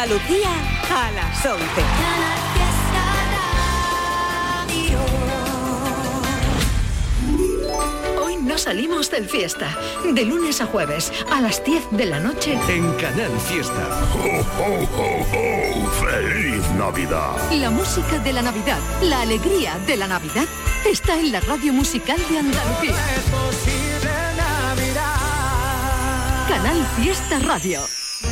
Andalucía a las 11. Hoy no salimos del Fiesta. De lunes a jueves a las 10 de la noche en Canal Fiesta. ¡Oh, oh, oh, oh! ¡Feliz Navidad! La música de la Navidad, la alegría de la Navidad está en la radio musical de Andalucía. Es posible Navidad. Canal Fiesta Radio.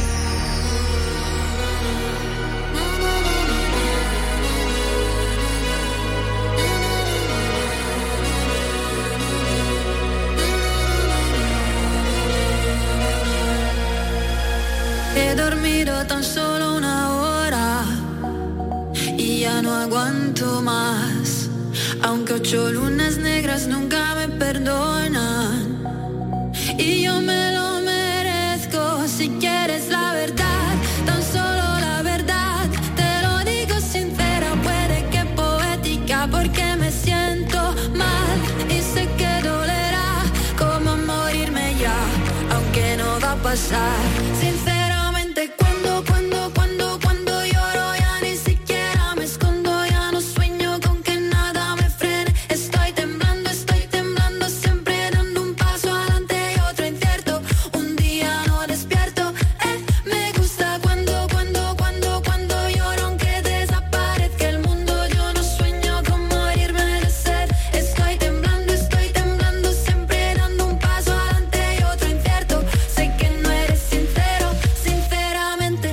He dormido tan solo una hora y ya no aguanto más. Aunque 8 lunas negras nunca me perdonan y yo me lo merezco. Si quieres la verdad, tan solo la verdad, te lo digo sincera, puede que poética, porque me siento mal y sé que dolerá como morirme ya, aunque no va a pasar. Sinceramente, cuando lloro ya ni siquiera me escondo, ya no sueño con que nada me frene. Estoy temblando siempre dando un paso adelante y otro incierto. Un día no despierto. Me gusta cuando lloro aunque desaparezca el mundo. Yo no sueño con morirme de sed. Estoy temblando siempre dando un paso adelante y otro incierto. Sé que no eres sincero, sinceramente.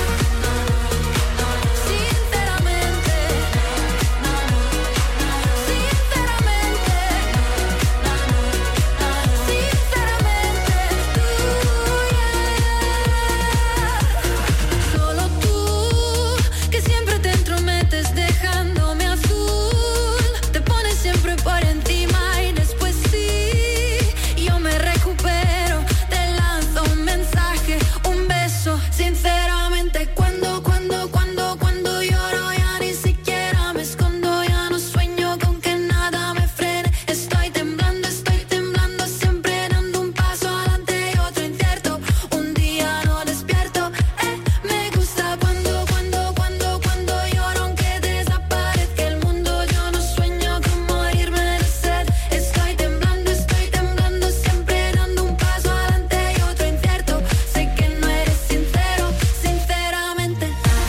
Solo tú, que siempre te entrometes dejándome azul. Te pones siempre por encima y después sí, yo me recupero. Te lanzo un mensaje, un beso. Sinceramente, cuando lloro ya ni siquiera me escondo, ya no sueño con que nada me frene. Estoy temblando siempre dando un paso adelante y otro incierto. Un día no despierto. Me gusta cuando lloro aunque desaparezca el mundo. Yo no sueño con morirme de sed. Estoy temblando siempre dando un paso adelante y otro incierto. Sé que no eres sincero, sinceramente.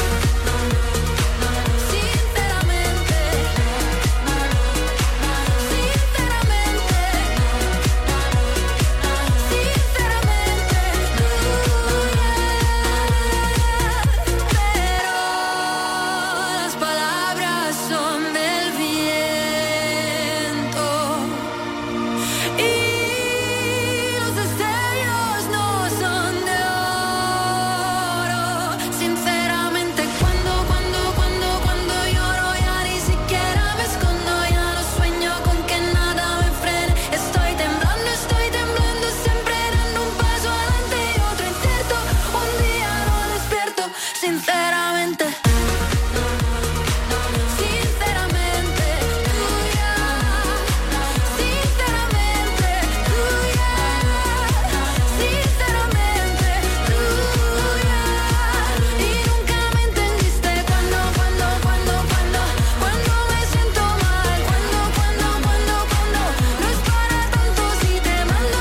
Las palabras son del viento y los destellos no son de oro. Sinceramente, cuando lloro ya ni siquiera me escondo, ya no sueño con que nada me frene. Estoy temblando siempre dando un paso adelante y otro incierto. Un día no despierto, sinceramente. Y nunca me entendiste cuando me siento mal, cuando no es para tanto si te mando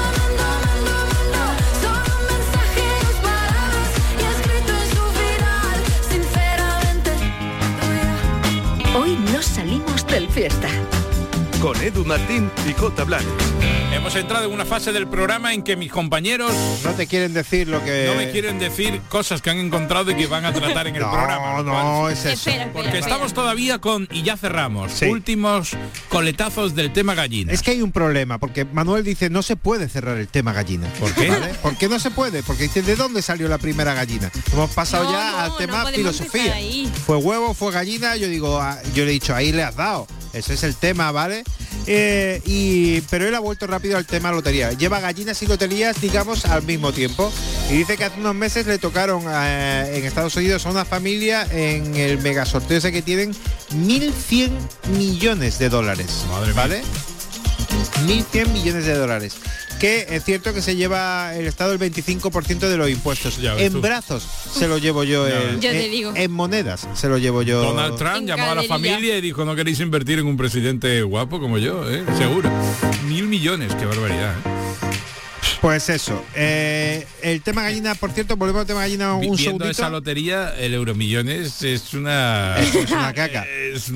solo un mensaje, 2 palabras y escrito en su final. Sinceramente, Hoy no salimos del Fiesta. Con Edu Martín y Jota Blanes. Hemos entrado en una fase del programa en que mis compañeros no te quieren decir lo que... no me quieren decir cosas que han encontrado y que van a tratar en el programa. No, es eso. Porque estamos todavía con, y ya cerramos, Sí. últimos coletazos del tema gallina. Es que hay un problema, porque Manuel dice, no se puede cerrar el tema gallina. ¿Por qué? ¿Vale? ¿Por qué no se puede? Porque dice, ¿de dónde salió la primera gallina? Hemos pasado ya al tema filosofía. Fue huevo, fue gallina, yo digo, yo le he dicho, ahí le has dado. Ese es el tema, ¿vale? Pero él ha vuelto rápido al tema lotería. Lleva gallinas y loterías, digamos, al mismo tiempo. Y dice que hace unos meses le tocaron en Estados Unidos a una familia en el mega sorteo ese que tienen 1.100 millones de dólares. Madre mía. ¿Vale? 1.100 millones de dólares. que es cierto que se lleva el Estado el 25% de los impuestos. En brazos se lo llevo yo, en monedas se lo llevo yo. Donald Trump llamó a la familia y dijo, no queréis invertir en un presidente guapo como yo, seguro. 1.000 millones, qué barbaridad. Pues eso, el tema gallina, por cierto, volvemos al tema gallina un segundito. Viendo esa lotería, el Euromillones es una... es una caca.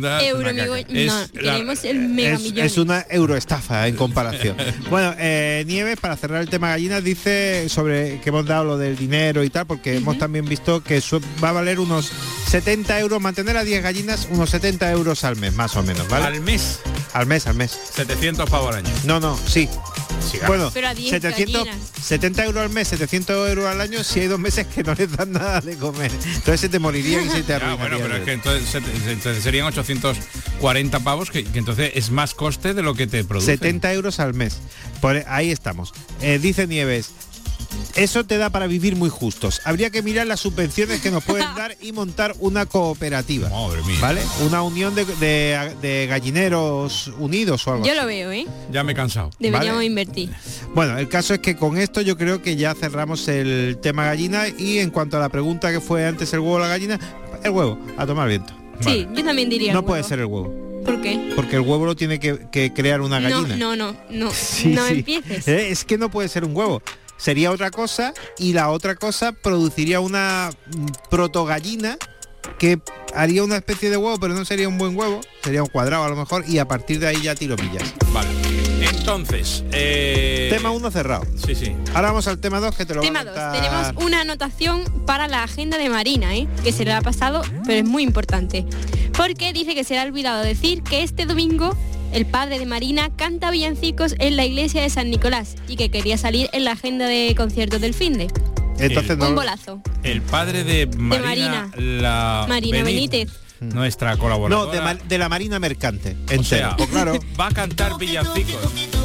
Queremos el megamillones. Es una euroestafa en comparación. Bueno, Nieves, para cerrar el tema gallina, dice sobre que hemos dado lo del dinero y tal, porque hemos también visto que va a valer unos 70 euros, mantener a 10 gallinas, unos 70 euros al mes, más o menos, ¿vale? ¿Al mes? Al mes. 700 pavos al año. No, sí. Bueno, pero a 10 70 euros al mes, 700 euros al año, si hay 2 meses que no les dan nada de comer. Entonces se te moriría y se te arruinaría. Bueno, pero es que entonces serían 840 pavos, que entonces es más coste de lo que te produce. 70 euros al mes. Ahí estamos. Dice Nieves, eso te da para vivir muy justos. Habría que mirar las subvenciones que nos pueden dar y montar una cooperativa. Madre mía. ¿Vale? Una unión de gallineros unidos o algo Yo así. lo veo, Ya me he cansado. Deberíamos invertir. Bueno, el caso es que con esto yo creo que ya cerramos el tema gallina, y en cuanto a la pregunta que fue antes el huevo o la gallina, el huevo, a tomar viento. Sí, vale. Yo también diría No puede ser el huevo. ¿Por qué? Porque el huevo lo tiene que crear una gallina. No Sí. empieces. Es que no puede ser un huevo. Sería otra cosa, y la otra cosa produciría una protogallina que haría una especie de huevo, pero no sería un buen huevo, sería un cuadrado a lo mejor, y a partir de ahí ya tiro millas. Vale. Entonces, tema 1 cerrado. Sí. Ahora vamos al tema 2, que te lo Tema voy a 2. contar. Tenemos una anotación para la agenda de Marina, que se le ha pasado, pero es muy importante. Porque dice que se le ha olvidado decir que este domingo el padre de Marina canta villancicos en la iglesia de San Nicolás y que quería salir en la agenda de conciertos del finde. Entonces Un bolazo. El padre de Marina, Marina Benítez. Nuestra colaboradora. No, de la Marina Mercante. O sea, pues claro. Va a cantar villancicos.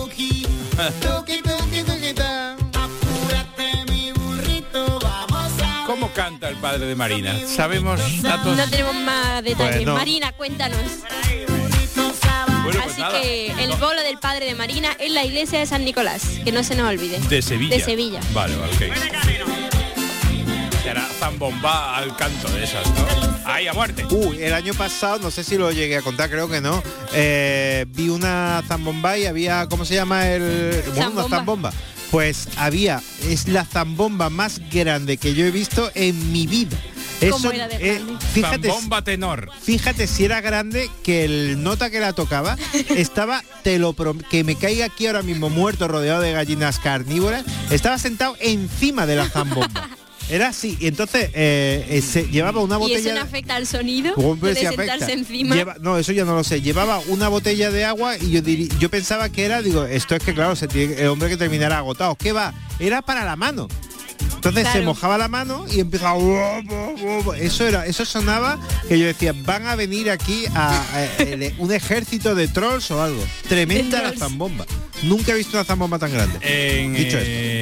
¿Cómo canta el padre de Marina? ¿Sabemos datos? No tenemos más detalles. Pues no. Marina, cuéntanos. Bueno, pues Así nada. que el bolo del padre de Marina en la iglesia de San Nicolás, que no se nos olvide. De Sevilla. De Sevilla. Vale, ok. Será zambomba al canto de esas, ¿no? ¡Ahí, a muerte! El año pasado, no sé si lo llegué a contar, creo que no, vi una zambomba y había, ¿cómo se llama una zambomba? Pues es la zambomba más grande que yo he visto en mi vida. ¿Cómo era de grande? Zambomba tenor. Fíjate si era grande, que el nota que la tocaba estaba, que me caiga aquí ahora mismo muerto, rodeado de gallinas carnívoras, estaba sentado encima de la zambomba. Era así, y entonces se llevaba una botella. ¿Y eso no afecta al sonido? Hombre, de si sentarse afecta. encima. No, eso ya no lo sé. Llevaba una botella de agua y yo pensaba que era, esto es que claro, el hombre que terminara agotado. ¿Qué va? Era para la mano. Entonces Claro. se mojaba la mano y empezaba. Eso sonaba que yo decía, van a venir aquí un ejército de trolls o algo. Tremenda De la trolls. zambomba. Nunca he visto una zambomba tan grande. Dicho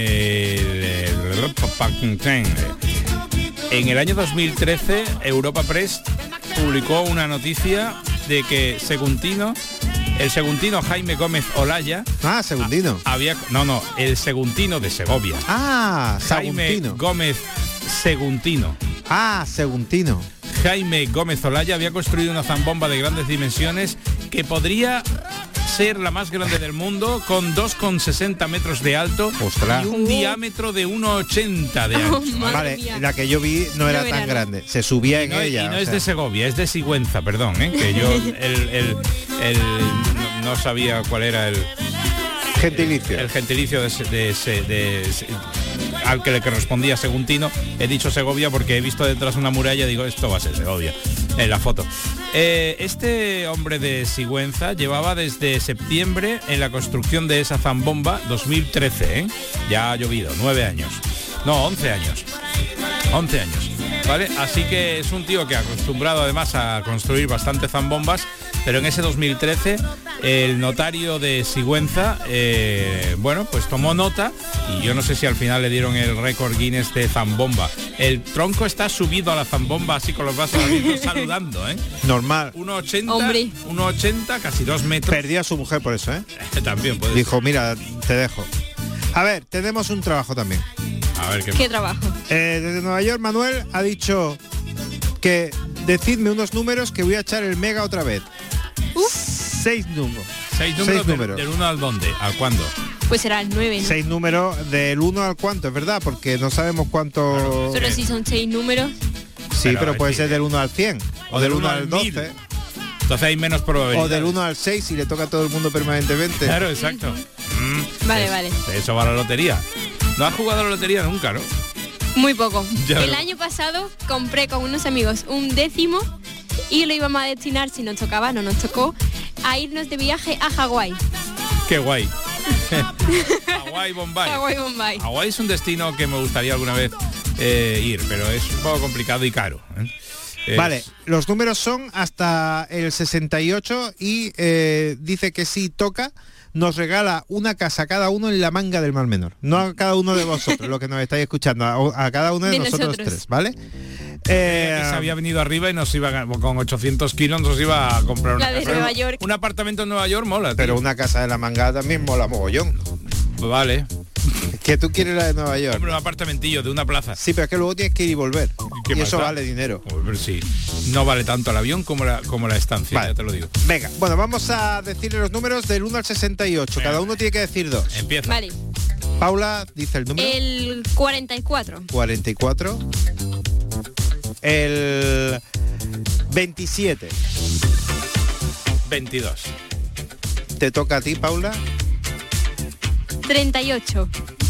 En el año 2013, Europa Press publicó una noticia de que el seguntino Jaime Gómez Olaya Segundino. el seguntino de Segovia. Saguntino. Jaime Gómez Seguntino. Seguntino. Jaime Gómez Olaya había construido una zambomba de grandes dimensiones que podría ser la más grande del mundo, con 2,60 metros de alto. Ostras. Y un diámetro de 1,80 de ancho. Vale, mía. la que yo vi no era tan grande. Se subía en ella. Y no o es sea. de Segovia, es de Sigüenza, perdón, que yo no sabía cuál era el Gentilicio. el gentilicio al que le correspondía seguntino. He dicho Segovia porque he visto detrás una muralla y digo, esto va a ser Segovia, en la foto. Este hombre de Sigüenza llevaba desde septiembre en la construcción de esa zambomba, 2013, ya ha llovido, 9 años. No, 11 años. 11 años. ¿Vale? Así que es un tío que ha acostumbrado además a construir bastante zambombas, pero en ese 2013 el notario de Sigüenza, pues tomó nota, y yo no sé si al final le dieron el récord Guinness de zambomba. El tronco está subido a la zambomba así con los brazos abiertos saludando, Normal. 1,80, casi 2 metros. Perdió a su mujer por eso, También puede Dijo, mira, te dejo. A ver, tenemos un trabajo también. A ver ¿Qué trabajo? Desde Nueva York, Manuel ha dicho que decidme unos números que voy a echar el mega otra vez. 6 números. 6 números. ¿Del 1 al dónde? ¿Al cuándo? Pues será el 9, ¿no? 6 números del 1 al cuánto, es verdad, porque no sabemos cuánto... Claro. Pero si son 6 números... Sí, pero puede ser del 1 al 100. O del 1 al 12. 1000. Entonces hay menos probabilidad. O del 1 al 6 y le toca a todo el mundo permanentemente. Claro, exacto. Vale. Eso va a la lotería. No has jugado a la lotería nunca, ¿no? Muy poco. Ya el año pasado compré con unos amigos un 10 y lo íbamos a destinar, si nos tocaba, no nos tocó, a irnos de viaje a Hawái. Qué guay. Hawái, Bombay. Hawái es un destino que me gustaría alguna vez ir, pero es un poco complicado y caro. Vale, los números son hasta el 68 y dice que si toca nos regala una casa a cada uno en la Manga del Mar Menor. No a cada uno de vosotros, los que nos estáis escuchando, a cada uno de nosotros tres, ¿vale? Que se había venido arriba y nos iba con 800 kilos, nos iba a comprar una casa. Nueva York. Un apartamento en Nueva York mola, tío. Pero una casa de la Manga también mola mogollón. Vale. Que tú quieres la de Nueva York. Hombre, un apartamentillo de una plaza. Sí, pero es que luego tienes que ir y volver. Y eso vale dinero. Pero sí, no vale tanto el avión como la estancia, vale. Ya te lo digo. Venga, bueno, vamos a decirle los números del 1 al 68. Venga. Cada uno tiene que decir 2. Empieza. Vale. Paula dice el número. El 44. 44. El 27. 22. Te toca a ti, Paula. 38.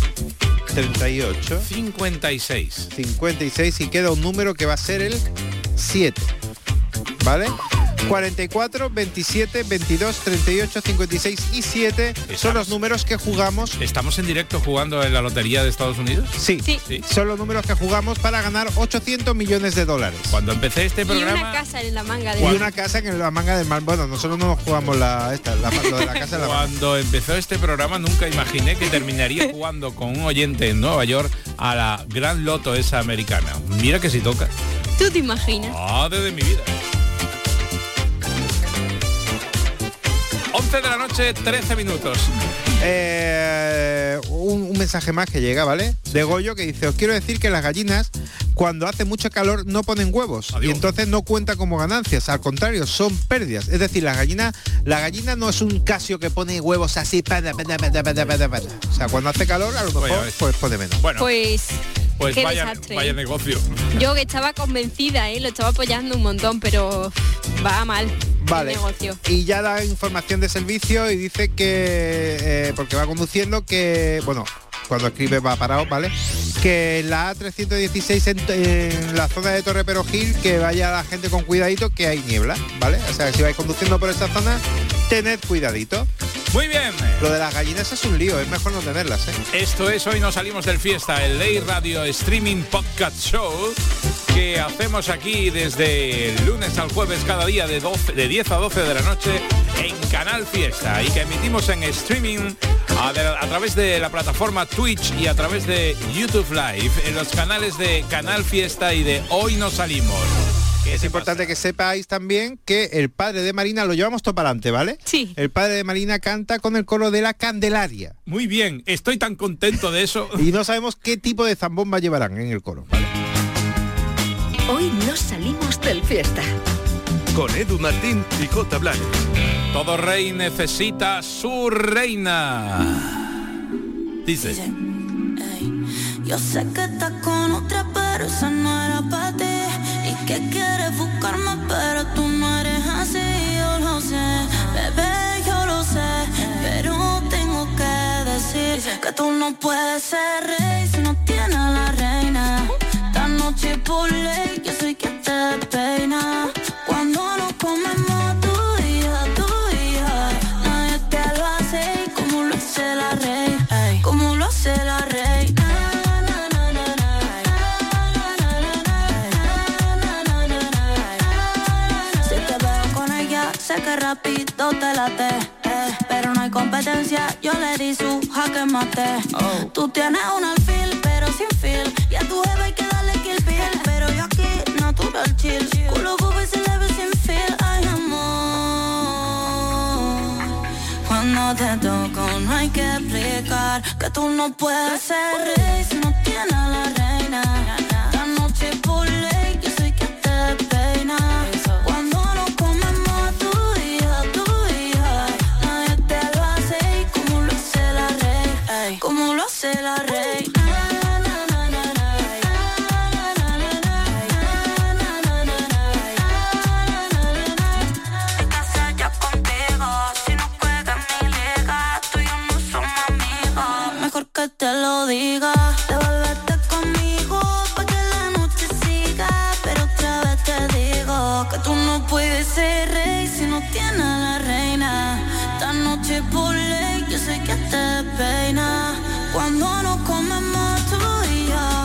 38. 56. 56 y queda un número que va a ser el 7. ¿Vale? 44, 27, 22, 38, 56 y 7 son los números que jugamos. ¿Estamos en directo jugando en la lotería de Estados Unidos? Sí. Son los números que jugamos para ganar 800 millones de dólares. Cuando empecé este programa... Y una casa en la Manga del Mar. Y una casa en la Manga del Mar. Bueno, nosotros no jugamos lo de la casa en la Manga. Cuando empezó este programa nunca imaginé que terminaría jugando con un oyente en Nueva York a la Gran Loto esa americana. Mira que si toca. ¿Tú te imaginas? Desde mi vida. 11 de la noche, 13 minutos. Un mensaje más que llega, ¿vale? De Goyo, que dice: os quiero decir que las gallinas cuando hace mucho calor no ponen huevos. Adiós. Y entonces no cuenta como ganancias, al contrario, son pérdidas. Es decir, la gallina no es un Casio que pone huevos así, o sea, cuando hace calor a lo mejor pues pone menos. Bueno, pues vaya negocio. Yo que estaba convencida, lo estaba apoyando un montón, pero va mal. Vale, y ya da información de servicio y dice que, porque va conduciendo, que, bueno, cuando escribe va parado, ¿vale? Que la A316 en la zona de Torre Perojil, que vaya la gente con cuidadito, que hay niebla, ¿vale? O sea, si vais conduciendo por esa zona, tened cuidadito. Muy bien. Lo de las gallinas es un lío, es mejor no tenerlas, ¿eh? Esto es Hoy No Salimos del Fiesta, el Ley Radio Streaming Podcast Show que hacemos aquí desde el lunes al jueves cada día de 10 a 12 de la noche en Canal Fiesta y que emitimos en streaming a través de la plataforma Twitch y a través de YouTube Live en los canales de Canal Fiesta y de Hoy No Salimos. Es importante que sepáis también que el padre de Marina, lo llevamos todo para adelante, ¿vale? Sí. El padre de Marina canta con el coro de la Candelaria. Muy bien, estoy tan contento de eso. Y no sabemos qué tipo de zambomba llevarán en el coro, ¿vale? Hoy no salimos del Fiesta. Con Edu Martín y Jota Blanes. Todo rey necesita su reina. Dice. Yo sé que estás con otra, pero esa no era para ti. Y que quieres buscarme, pero tú no eres así. Yo lo sé, bebé, yo lo sé. Pero tengo que decir que tú no puedes ser rey si no tienes a la reina. Esta noche por ley, yo soy quien te peina. Cuando nos comemos tú y yo, nadie te lo hace como lo hace la reina. Como lo hace la reina. Sé que rápido te late, pero no hay competencia, yo le di su jaque mate. Tú tienes un alfil, pero sin feel, y a tu jefe hay que darle kill pill, pero yo aquí natural chill, culo bobo y se le ve sin feel. Ay amor, cuando Cuando te toco no hay que explicar que tú no puedes ser rey si no tienes a la reina. La noche por ley yo soy quien te peina. Cuando nos comemos tú y yo, nadie te lo hace como lo hace la rey, como lo hace la reina. Que te lo diga, devuélvete conmigo pa' que la noche siga. Pero otra vez te digo que tú no puedes ser rey si no tienes a la reina. Esta noche por ley yo sé que te peina. Cuando nos comemos tú y yo,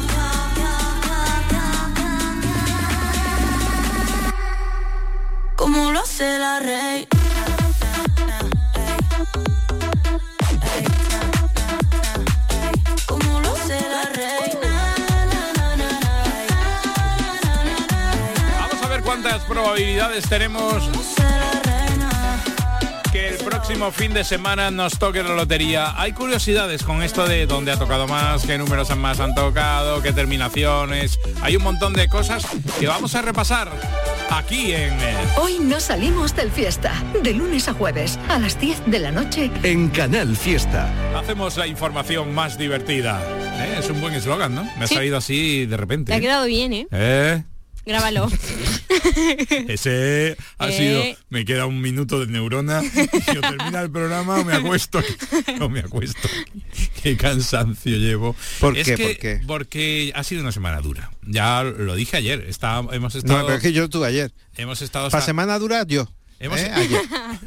como lo hace la reina. ¿Cuántas probabilidades tenemos que el próximo fin de semana nos toque la lotería? Hay curiosidades con esto de dónde ha tocado más, qué números más han tocado, qué terminaciones. Hay un montón de cosas que vamos a repasar aquí en... Hoy no salimos del Fiesta, de lunes a jueves, a las 10 de la noche. En Canal Fiesta. Hacemos la información más divertida. Es un buen eslogan, ¿no? Me ha salido así de repente. Te ha quedado bien, ¿eh? Grábalo. Ese ha sido, me queda un minuto de neurona y o termina el programa o me acuesto. Qué cansancio llevo. ¿Por qué? ¿Por qué? Porque ha sido una semana dura. Ya lo dije ayer. Hemos estado. No, pero es que yo tuve ayer. Hemos estado. Para semana dura yo. Ayer.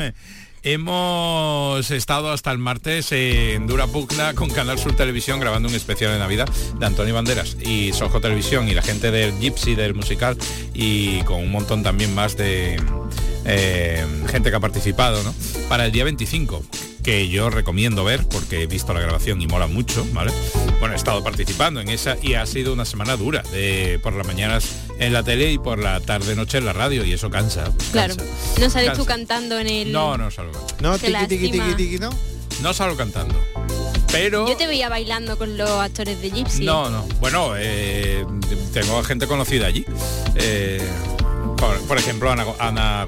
Hemos estado hasta el martes en dura pugna con Canal Sur Televisión grabando un especial de Navidad de Antonio Banderas y Soho Televisión y la gente del Gypsy, del musical, y con un montón también más de gente que ha participado, ¿no? Para el día 25, que yo recomiendo ver porque he visto la grabación y mola mucho, ¿vale? Bueno, he estado participando en esa y ha sido una semana dura, por las mañanas en la tele y por la tarde-noche en la radio, y eso cansa. Claro. ¿No sales tú cantando en el...? No salgo cantando. No, tiqui, ¿no? No salgo cantando. Pero... Yo te veía bailando con los actores de Gypsy. No. Bueno, tengo gente conocida allí. Por ejemplo, Ana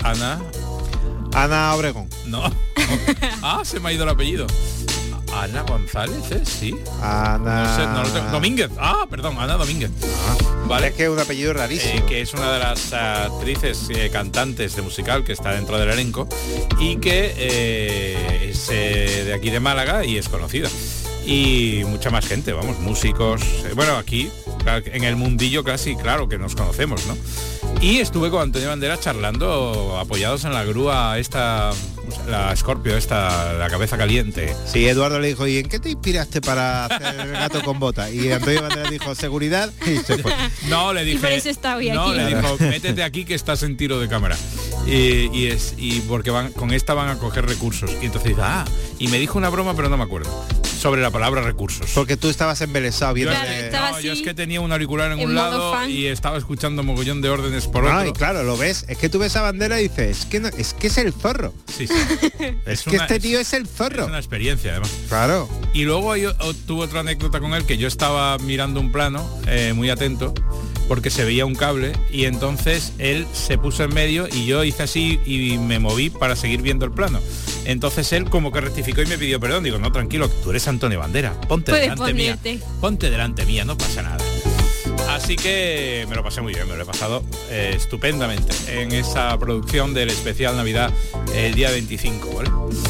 Obregón. No. Se me ha ido el apellido. Ana González, sí. Ana... No sé, no lo tengo. Domínguez. Perdón, Ana Domínguez. Vale, es que es un apellido rarísimo. Que es una de las actrices cantantes de musical que está dentro del elenco y que es de aquí de Málaga y es conocida. Y mucha más gente, vamos, músicos. Bueno, aquí, en el mundillo casi, claro, que nos conocemos, ¿no? Y estuve con Antonio Banderas charlando, apoyados en la grúa esta, la Scorpio esta, la cabeza caliente. Sí, Eduardo le dijo, ¿y en qué te inspiraste para hacer el gato con bota? Y Antonio Banderas dijo, seguridad, y se fue. No, le dije, y por eso está hoy aquí. Le dijo, métete aquí que estás en tiro de cámara. Y porque con esta van a coger recursos. Y entonces dice, y me dijo una broma, pero no me acuerdo, sobre la palabra recursos. Porque tú estabas embelesado viendo. Claro, yo es que tenía un auricular en un lado fan. Y estaba escuchando mogollón de órdenes por otro. Y claro, lo ves, es que tú ves a Bandera y dices, es que es el zorro. Sí. Este tío es el zorro. Es una experiencia, además. Claro. Y luego tuve otra anécdota con él, que yo estaba mirando un plano, muy atento, porque se veía un cable, y entonces él se puso en medio y yo hice así y me moví para seguir viendo el plano. Entonces él como que rectificó y me pidió perdón. Digo, no, tranquilo, tú eres Antonio Banderas, ponte delante mía, no pasa nada. Así que me lo pasé muy bien, me lo he pasado estupendamente en esa producción del especial Navidad el día 25, ¿vale?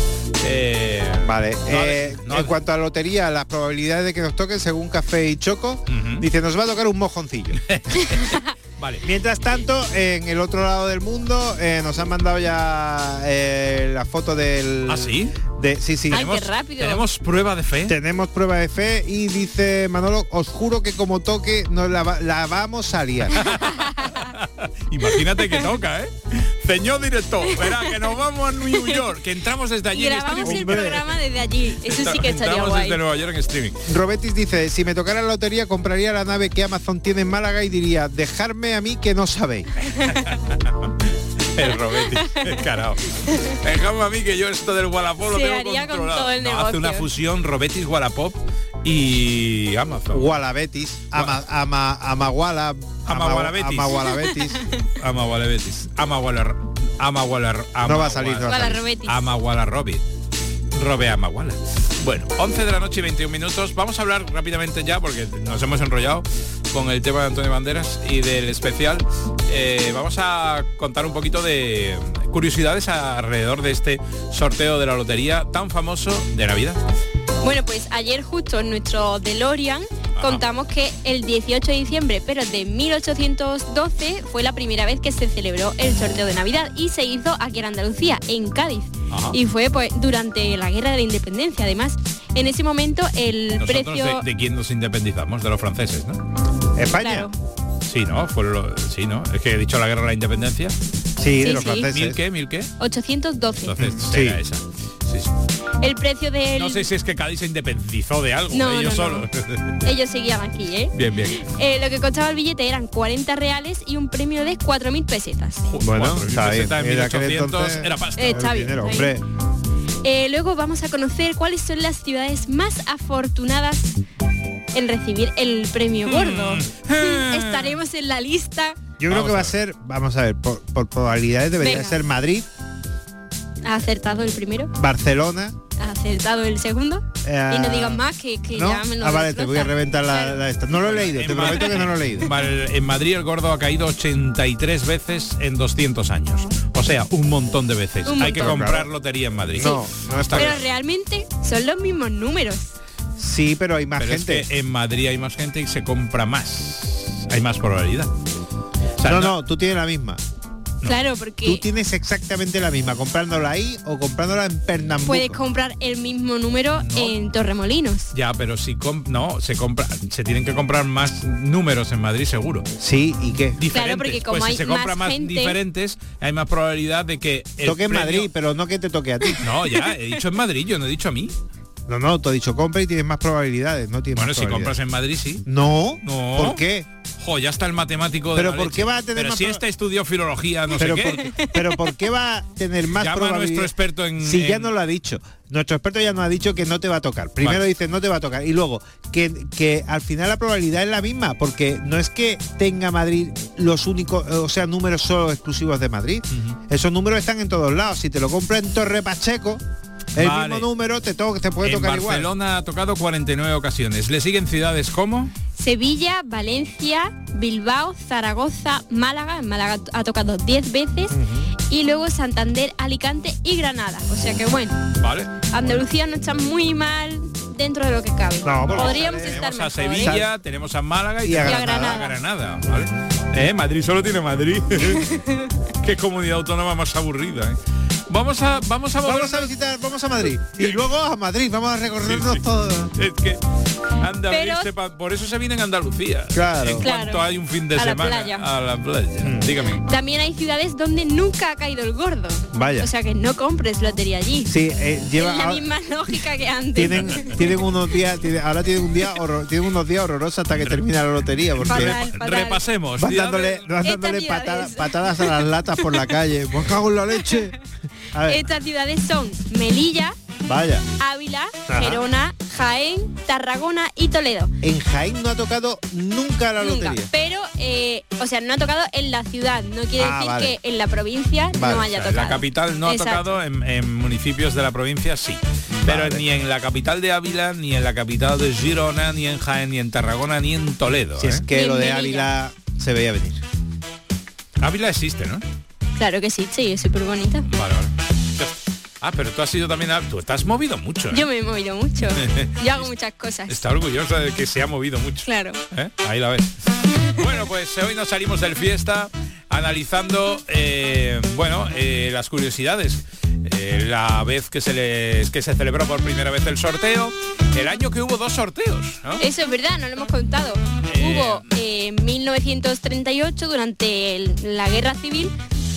En cuanto a lotería, las probabilidades de que nos toquen, según Café y Choco, dice, nos va a tocar un mojoncillo. Vale. Mientras tanto, en el otro lado del mundo nos han mandado ya la foto del... ¿Ah, sí? Sí. Ay, qué rápido. ¿Tenemos prueba de fe? Tenemos prueba de fe y dice Manolo, os juro que como toque nos la vamos a liar. Imagínate que toca, ¿eh? Señor director, verá que nos vamos a New York, que entramos desde allí. Y grabamos el programa desde allí. Eso sí que estaría entramos guay. Desde Nueva York en streaming. Robetis dice, si me tocara la lotería compraría la nave que Amazon tiene en Málaga y diría, dejadme a mí que no sabéis. El Robetis, el carajo. Dejadme a mí que yo esto del Wallapop lo tengo controlado. Con todo el negocio. Hace una fusión Robetis, Wallapop y Amazon. Wallabetis, Amaguala, Amagualabetis. No va a salir. Amagualarrobit. Robe Amaguala. Bueno, 11 de la noche y 21 minutos. Vamos a hablar rápidamente ya, porque nos hemos enrollado con el tema de Antonio Banderas y del especial. Vamos a contar un poquito de curiosidades alrededor de este sorteo de la lotería tan famoso de Navidad. Bueno, pues ayer justo en nuestro DeLorean contamos que el 18 de diciembre, pero de 1812, fue la primera vez que se celebró el sorteo de Navidad y se hizo aquí en Andalucía, en Cádiz. Ajá. Y fue pues durante la Guerra de la Independencia, además. En ese momento el precio... ¿De quién nos independizamos? De los franceses, ¿no? ¿España? Claro. Sí, ¿no? Sí, ¿no? Es que he dicho la Guerra de la Independencia. Sí, de los franceses. ¿Mil qué? 812. Entonces, sí. Era esa. Sí. El precio del... No sé si es que Cádiz se independizó de algo, no, ellos solos. Ellos seguían aquí, ¿eh? Bien. Lo que costaba el billete eran 40 reales y un premio de 4.000 pesetas. Bueno, está bien. En 1800 era pasta. Está bien. Dinero, hombre. Luego vamos a conocer cuáles son las ciudades más afortunadas en recibir el premio gordo. Estaremos en la lista. Yo creo que va a ser, vamos a ver, por probabilidades debería ser Madrid. ¿Ha acertado el primero? Barcelona. ¿Ha acertado el segundo? Y no digan más que ¿no? ya me lo vale, te voy a reventar la esta. No lo he leído, te prometo que no lo he leído. En Madrid el gordo ha caído 83 veces en 200 años. O sea, un montón de veces. Hay que comprar lotería en Madrid. No está Pero bien. Realmente son los mismos números. Sí, pero hay más gente. Es que en Madrid hay más gente y se compra más. Hay más probabilidad. O sea, no, tú tienes la misma. Claro, porque... Tú tienes exactamente la misma, comprándola ahí o comprándola en Pernambuco. Puedes comprar el mismo número en Torremolinos. Ya, pero si se tienen que comprar más números en Madrid seguro. Sí, ¿y qué? Diferentes. Claro, porque como pues hay si se compra más gente... diferentes, hay más probabilidad de que toque en Madrid, pero no que te toque a ti. No, ya, he dicho en Madrid, yo no he dicho a mí. No, te he dicho compra y tienes más probabilidades, no tienes Bueno, más si compras en Madrid, sí. No. ¿Por qué? Ya está el matemático de pero la ¿por leche. qué va a tener pero más si estudió filología, no sé qué. Pero ¿por qué va a tener más Llama probabilidad? A nuestro experto en... Ya nos lo ha dicho. Nuestro experto ya nos ha dicho que no te va a tocar. Primero dice no te va a tocar. Y luego, que al final la probabilidad es la misma, porque no es que tenga Madrid los únicos, o sea, números solo exclusivos de Madrid. Esos números están en todos lados. Si te lo compras en Torre Pacheco, el mismo número te puede tocar igual. Barcelona ha tocado 49 ocasiones. Le siguen ciudades como Sevilla, Valencia, Bilbao, Zaragoza, Málaga. En Málaga ha tocado 10 veces. Y luego Santander, Alicante y Granada. O sea que bueno. Vale. Andalucía no está muy mal dentro de lo que cabe. No, podríamos estar mejor. Tenemos a Sevilla, tenemos a Málaga y a Granada. ¿Vale? Madrid solo tiene Madrid. Qué comunidad autónoma más aburrida. Vamos a visitar, vamos a Madrid y luego a Madrid, vamos a recorrernos todo. Es que por eso se viene en Andalucía. Claro. En cuanto hay un fin de semana a la playa. Dígame. También hay ciudades donde nunca ha caído el gordo. Vaya. O sea que no compres lotería allí. Sí, lleva es la misma lógica que antes. Tienen unos días, ahora tienen unos días horrorosos hasta que termina la lotería, porque fatal. Repasemos. Van dándole patadas a las latas por la calle. Pues cago en la leche. Estas ciudades son Melilla, Vaya. Ávila, Gerona, Jaén, Tarragona y Toledo. En Jaén no ha tocado nunca la lotería. Pero, o sea, no ha tocado en la ciudad. No quiere decir que en la provincia no haya tocado. La capital no ha tocado, en municipios de la provincia sí. Pero ni en la capital de Ávila, ni en la capital de Girona, ni en Jaén, ni en Tarragona, ni en Toledo. Si es que lo de Ávila se veía venir. Ávila existe, ¿no? Claro que sí, es súper bonita. Vale. Pero tú has sido también... Tú te has movido mucho, ¿eh? Yo me he movido mucho. Yo hago muchas cosas. Está orgullosa de que se ha movido mucho. Claro. Ahí la ves. Bueno, pues hoy nos salimos del fiesta analizando, las curiosidades. La vez que se celebró por primera vez el sorteo. El año que hubo 2 sorteos, ¿no? Eso es verdad, no lo hemos contado. Hubo en 1938, durante la Guerra Civil,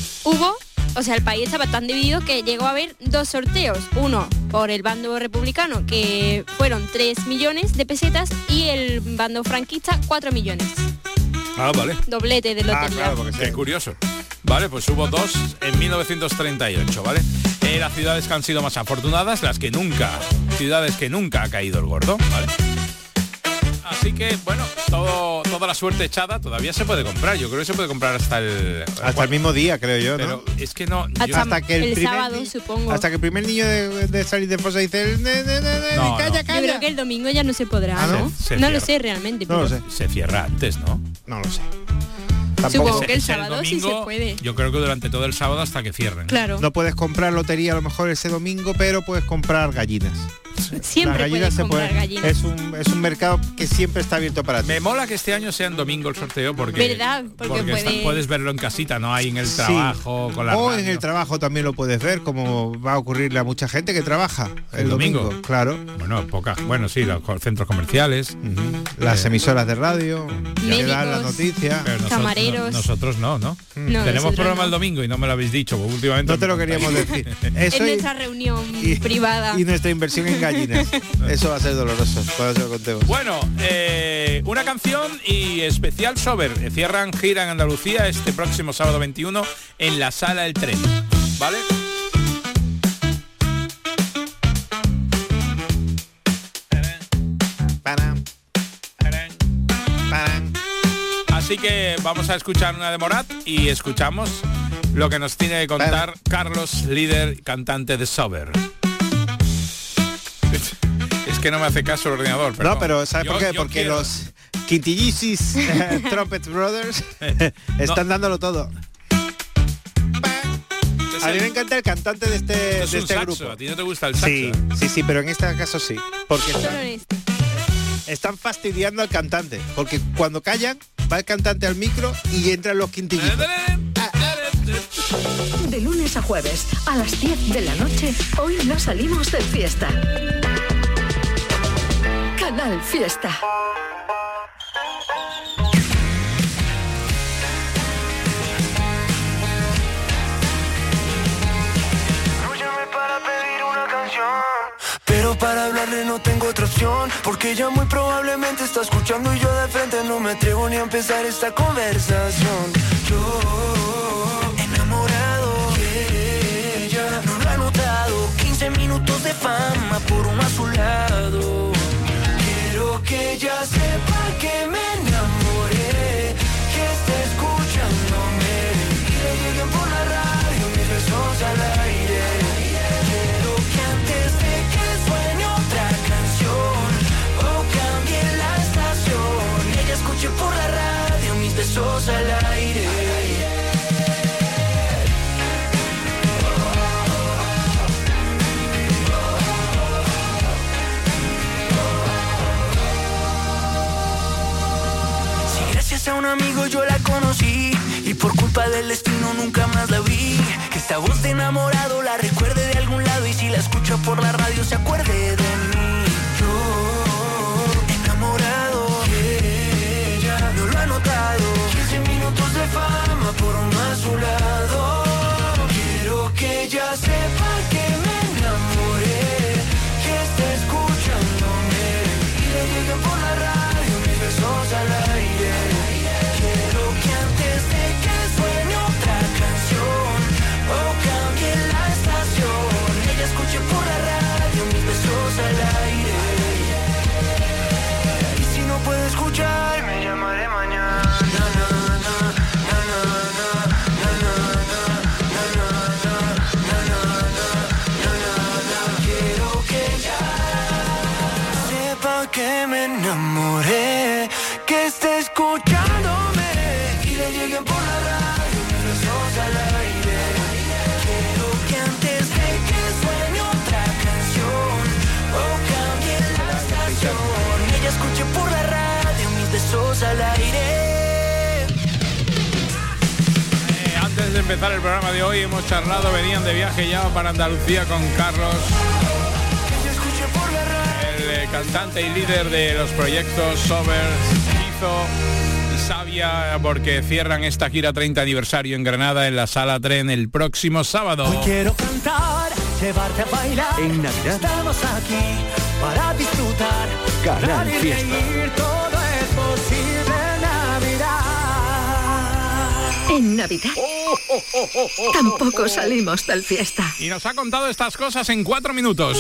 el país estaba tan dividido que llegó a haber 2 sorteos. Uno por el bando republicano, que fueron 3 millones de pesetas, y el bando franquista 4 millones. Vale. Doblete de lotería. Claro, porque qué curioso. ¿vale? Pues hubo 2 en 1938, ¿vale? Las ciudades que han sido más afortunadas, ciudades que nunca ha caído el gordo, ¿vale? Así que, bueno, toda la suerte echada todavía se puede comprar. Yo creo que se puede comprar hasta el mismo día, creo yo, ¿no? Pero es que no... Hasta que el sábado, supongo. Hasta que el primer niño de salir de fosa dice... Calla. Yo creo que el domingo ya no se podrá, ¿no? No lo sé realmente. No lo sé. Se cierra antes, ¿no? No lo sé. Supongo que el sábado domingo, sí se puede. Yo creo que durante todo el sábado hasta que cierren. Claro. No puedes comprar lotería a lo mejor ese domingo, pero puedes comprar gallinas. Siempre puedes comprar gallinas. Es un mercado que siempre está abierto para ti. Me mola que este año sea en domingo el sorteo porque puedes verlo en casita, no hay en el trabajo con la o radio. En el trabajo también lo puedes ver, como va a ocurrirle a mucha gente que trabaja el domingo. Claro. Bueno, sí, los centros comerciales, las emisoras de radio, médicos, que dan las noticias, camareros. Nosotros no. Tenemos programa el domingo y no me lo habéis dicho, porque últimamente no te lo queríamos decir. Eso es nuestra reunión privada. Y nuestra inversión en gallinas. Eso va a ser doloroso cuando se lo contemos. Bueno, una canción y especial Sober. Cierran gira en Andalucía este próximo sábado 21 en la Sala El Tren, ¿vale? Así que vamos a escuchar una de Morat y escuchamos lo que nos tiene que contar Carlos, líder cantante de Sober. Es que no me hace caso el ordenador. Perdón. No, pero ¿sabes por qué? Porque los Quintillisis Trumpet Brothers están dándolo todo. A mí me encanta el cantante de este grupo. ¿A ti no te gusta el saxo? Sí, pero en este caso sí. Porque están fastidiando al cantante. Porque cuando callan, va el cantante al micro y entran los quintillitos. De lunes a jueves, a las 10 de la noche, hoy no salimos de fiesta. Canal Fiesta. Pero para hablarle no tengo otra opción, porque ella muy probablemente está escuchando y yo de frente no me atrevo ni a empezar esta conversación. Yo, enamorado de ella, no lo ha notado. 15 minutos de fama por uno a su lado. Quiero que ella sepa que me enamoré, que esté escuchándome y le lleguen por la radio mis besos al aire. Quiero que antes de que suene otra canción o cambie la estación, ella escuche por la radio mis besos al aire. A un amigo yo la conocí y por culpa del destino nunca más la vi. Que esta voz de enamorado la recuerde de algún lado y si la escucho por la radio se acuerde de mí. Yo, enamorado de ella, no lo ha notado. 15 minutos de fama por uno a su lado. Quiero que ella sepa que me enamoré, que esté escuchándome y le lleguen por la radio mis besos al aire. Por la radio mis besos al aire. Y si no puedo escuchar me llamaré mañana. Quiero que ella sepa que me enamoré, que esté escuchándome y le lleguen por la radio mis besos al aire. Quiero que antes de que suene otra canción o cambie la estación, ella escuche por la radio mis besos al aire. Antes de empezar el programa de hoy hemos charlado, venían de viaje ya para Andalucía con Carlos, el cantante y líder de los proyectos Sober, Hizo y Sabia, porque cierran esta gira 30 aniversario en Granada en la Sala Tren el próximo sábado. Hoy quiero cantar, llevarte a bailar. En Navidad estamos aquí para disfrutar. Canal Fiesta. Reír, todo es posible en Navidad. En Navidad tampoco salimos del fiesta. Y nos ha contado estas cosas en 4 minutos.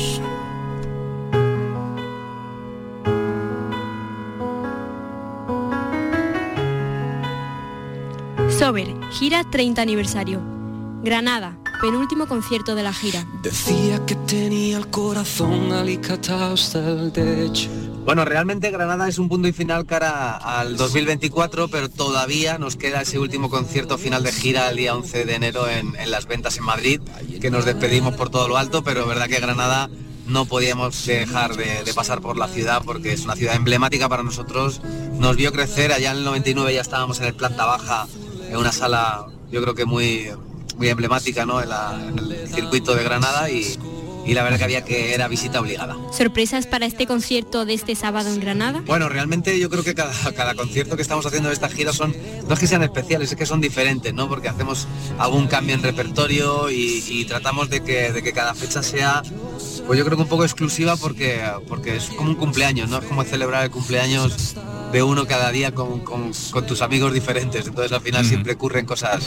Sober, gira 30 aniversario. Granada, penúltimo concierto de la gira. Decía que tenía el corazón alicatado hasta el techo. Bueno, realmente Granada es un punto y final cara al 2024, pero todavía nos queda ese último concierto final de gira el día 11 de enero en Las Ventas en Madrid, que nos despedimos por todo lo alto, pero verdad que Granada no podíamos dejar de pasar por la ciudad porque es una ciudad emblemática para nosotros. Nos vio crecer, allá en el 99 ya estábamos en el planta baja, en una sala yo creo que muy emblemática, ¿no? en el circuito de Granada y la verdad que era visita obligada. ¿Sorpresas para este concierto de este sábado en Granada? Bueno, realmente yo creo que cada concierto que estamos haciendo de esta gira no es que sean especiales, es que son diferentes, ¿no? Porque hacemos algún cambio en repertorio y tratamos de que cada fecha sea, pues yo creo que un poco exclusiva porque es como un cumpleaños, ¿no? Es como celebrar el cumpleaños de uno cada día con tus amigos diferentes, entonces al final siempre ocurren cosas.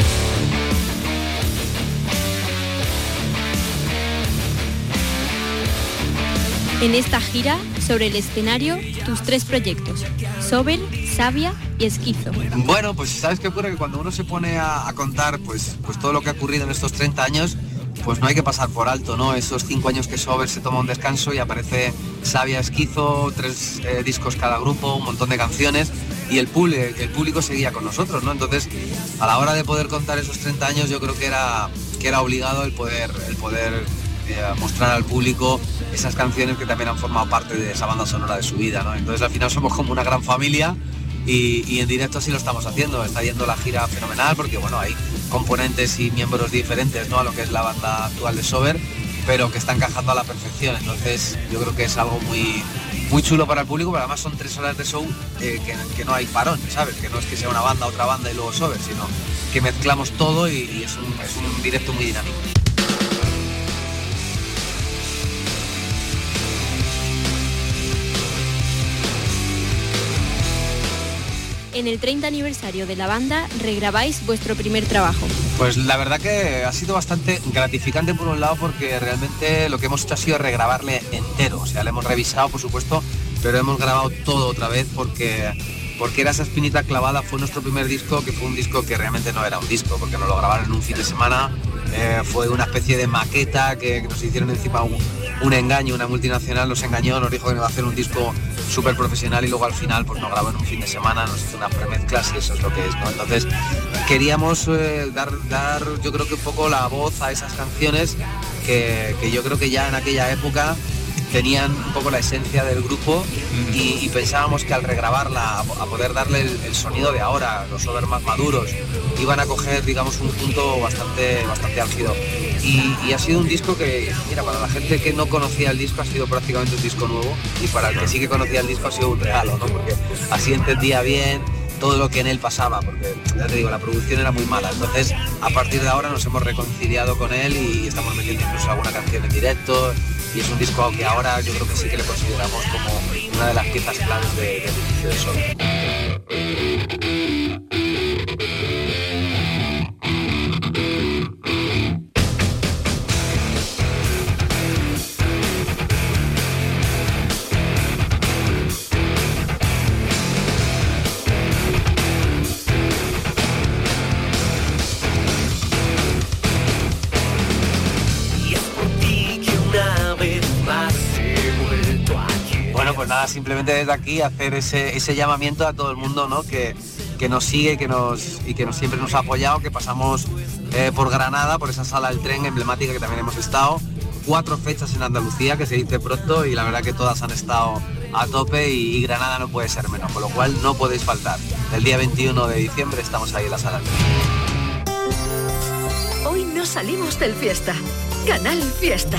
En esta gira, sobre el escenario, tus 3 proyectos, Sober, Savia y Esquizo. Bueno, pues ¿sabes qué ocurre? Que cuando uno se pone a contar pues todo lo que ha ocurrido en estos 30 años, pues no hay que pasar por alto, ¿no? Esos 5 años que Sober se toma un descanso y aparece Savia, Esquizo, 3 discos cada grupo, un montón de canciones y el público seguía con nosotros, ¿no? Entonces, a la hora de poder contar esos 30 años, yo creo que era obligado el poder mostrar al público esas canciones que también han formado parte de esa banda sonora de su vida, ¿no? Entonces al final somos como una gran familia y en directo así lo estamos haciendo. Está yendo la gira fenomenal porque bueno, hay componentes y miembros diferentes, ¿no? A lo que es la banda actual de Sober, pero que está encajando a la perfección. Entonces yo creo que es algo muy chulo para el público, pero además son 3 horas de show que no hay parón, ¿sabes? Que no es que sea una banda, otra banda y luego Sober, sino que mezclamos todo y es un directo muy dinámico. En el 30 aniversario de la banda regrabáis vuestro primer trabajo. Pues la verdad que ha sido bastante gratificante por un lado porque realmente lo que hemos hecho ha sido regrabarle entero, o sea, le hemos revisado por supuesto, pero hemos grabado todo otra vez porque era esa espinita clavada. Fue nuestro primer disco, que fue un disco que realmente no era un disco, porque nos lo grabaron en un fin de semana, fue una especie de maqueta que nos hicieron encima un engaño, una multinacional nos engañó, nos dijo que nos iba a hacer un disco súper profesional y luego al final pues nos grabó en un fin de semana, nos hizo unas premezclas y eso es lo que es, ¿no? Entonces queríamos dar yo creo que un poco la voz a esas canciones que yo creo que ya en aquella época tenían un poco la esencia del grupo y pensábamos que al regrabarla, a poder darle el sonido de ahora, los Sober más maduros, iban a coger, digamos, un punto bastante álgido. Y ha sido un disco que, mira, para la gente que no conocía el disco ha sido prácticamente un disco nuevo y para el que sí que conocía el disco ha sido un regalo, ¿no? Porque así entendía bien todo lo que en él pasaba, porque ya te digo, la producción era muy mala. Entonces, a partir de ahora nos hemos reconciliado con él y estamos metiendo incluso alguna canción en directo. Y es un disco que ahora yo creo que sí que le consideramos como una de las piezas claves del inicio de Sober. Pues nada, simplemente desde aquí hacer ese llamamiento a todo el mundo, ¿no? que nos sigue, que siempre nos ha apoyado, que pasamos por Granada, por esa sala del tren emblemática que también hemos estado, 4 fechas en Andalucía, que se dice pronto, y la verdad que todas han estado a tope y Granada no puede ser menos, con lo cual no podéis faltar. El día 21 de diciembre estamos ahí en la sala del tren. Hoy no salimos del fiesta. Canal Fiesta.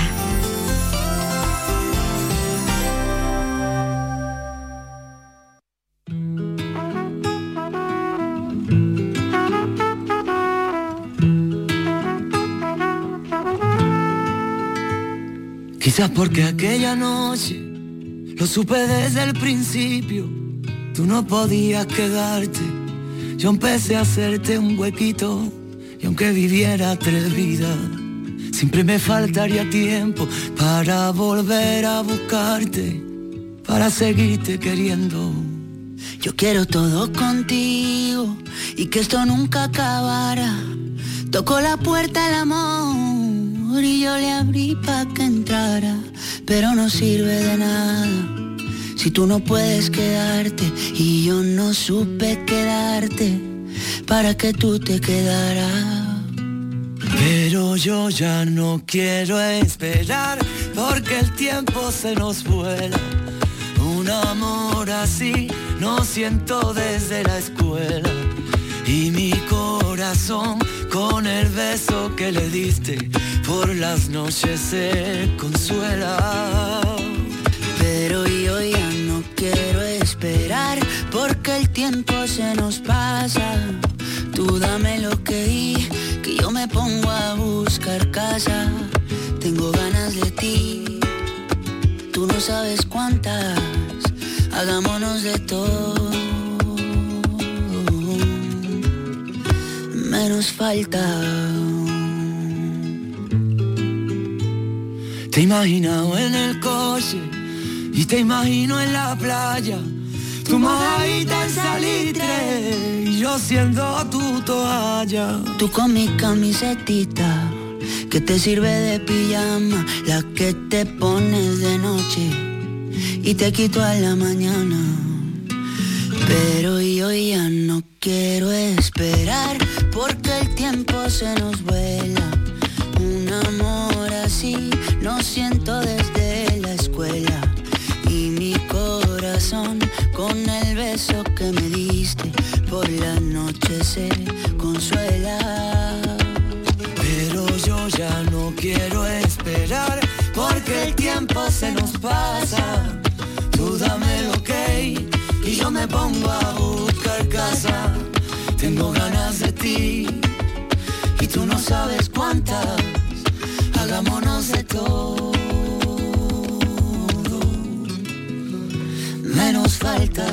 Quizás porque aquella noche lo supe desde el principio, tú no podías quedarte, yo empecé a hacerte un huequito y aunque viviera 3 vidas, siempre me faltaría tiempo para volver a buscarte, para seguirte queriendo. Yo quiero todo contigo y que esto nunca acabara. Tocó la puerta el amor y yo le abrí pa' que entrara, pero no sirve de nada si tú no puedes quedarte y yo no supe quedarte para que tú te quedaras. Pero yo ya no quiero esperar porque el tiempo se nos vuela. Un amor así no siento desde la escuela y mi corazón con el beso que le diste por las noches se consuela. Pero yo ya no quiero esperar porque el tiempo se nos pasa. Tú dame lo que yo me pongo a buscar casa. Tengo ganas de ti, tú no sabes cuántas. Hagámonos de todo, menos falta. Te he imaginado en el coche y te imagino en la playa, tu mojadita en salitre y yo siendo tu toalla. Tú con mi camisetita que te sirve de pijama, la que te pones de noche y te quito a la mañana. Pero yo ya no quiero esperar porque el tiempo se nos vuela. Un amor así no siento desde la escuela y mi corazón con el beso que me diste por la noche se consuela. Pero yo ya no quiero esperar porque el tiempo se nos pasa. Tú dame el ok y yo me pongo a buscar casa. Tengo ganas de ti y tú no sabes cuántas. Hagámonos de todo, menos falta.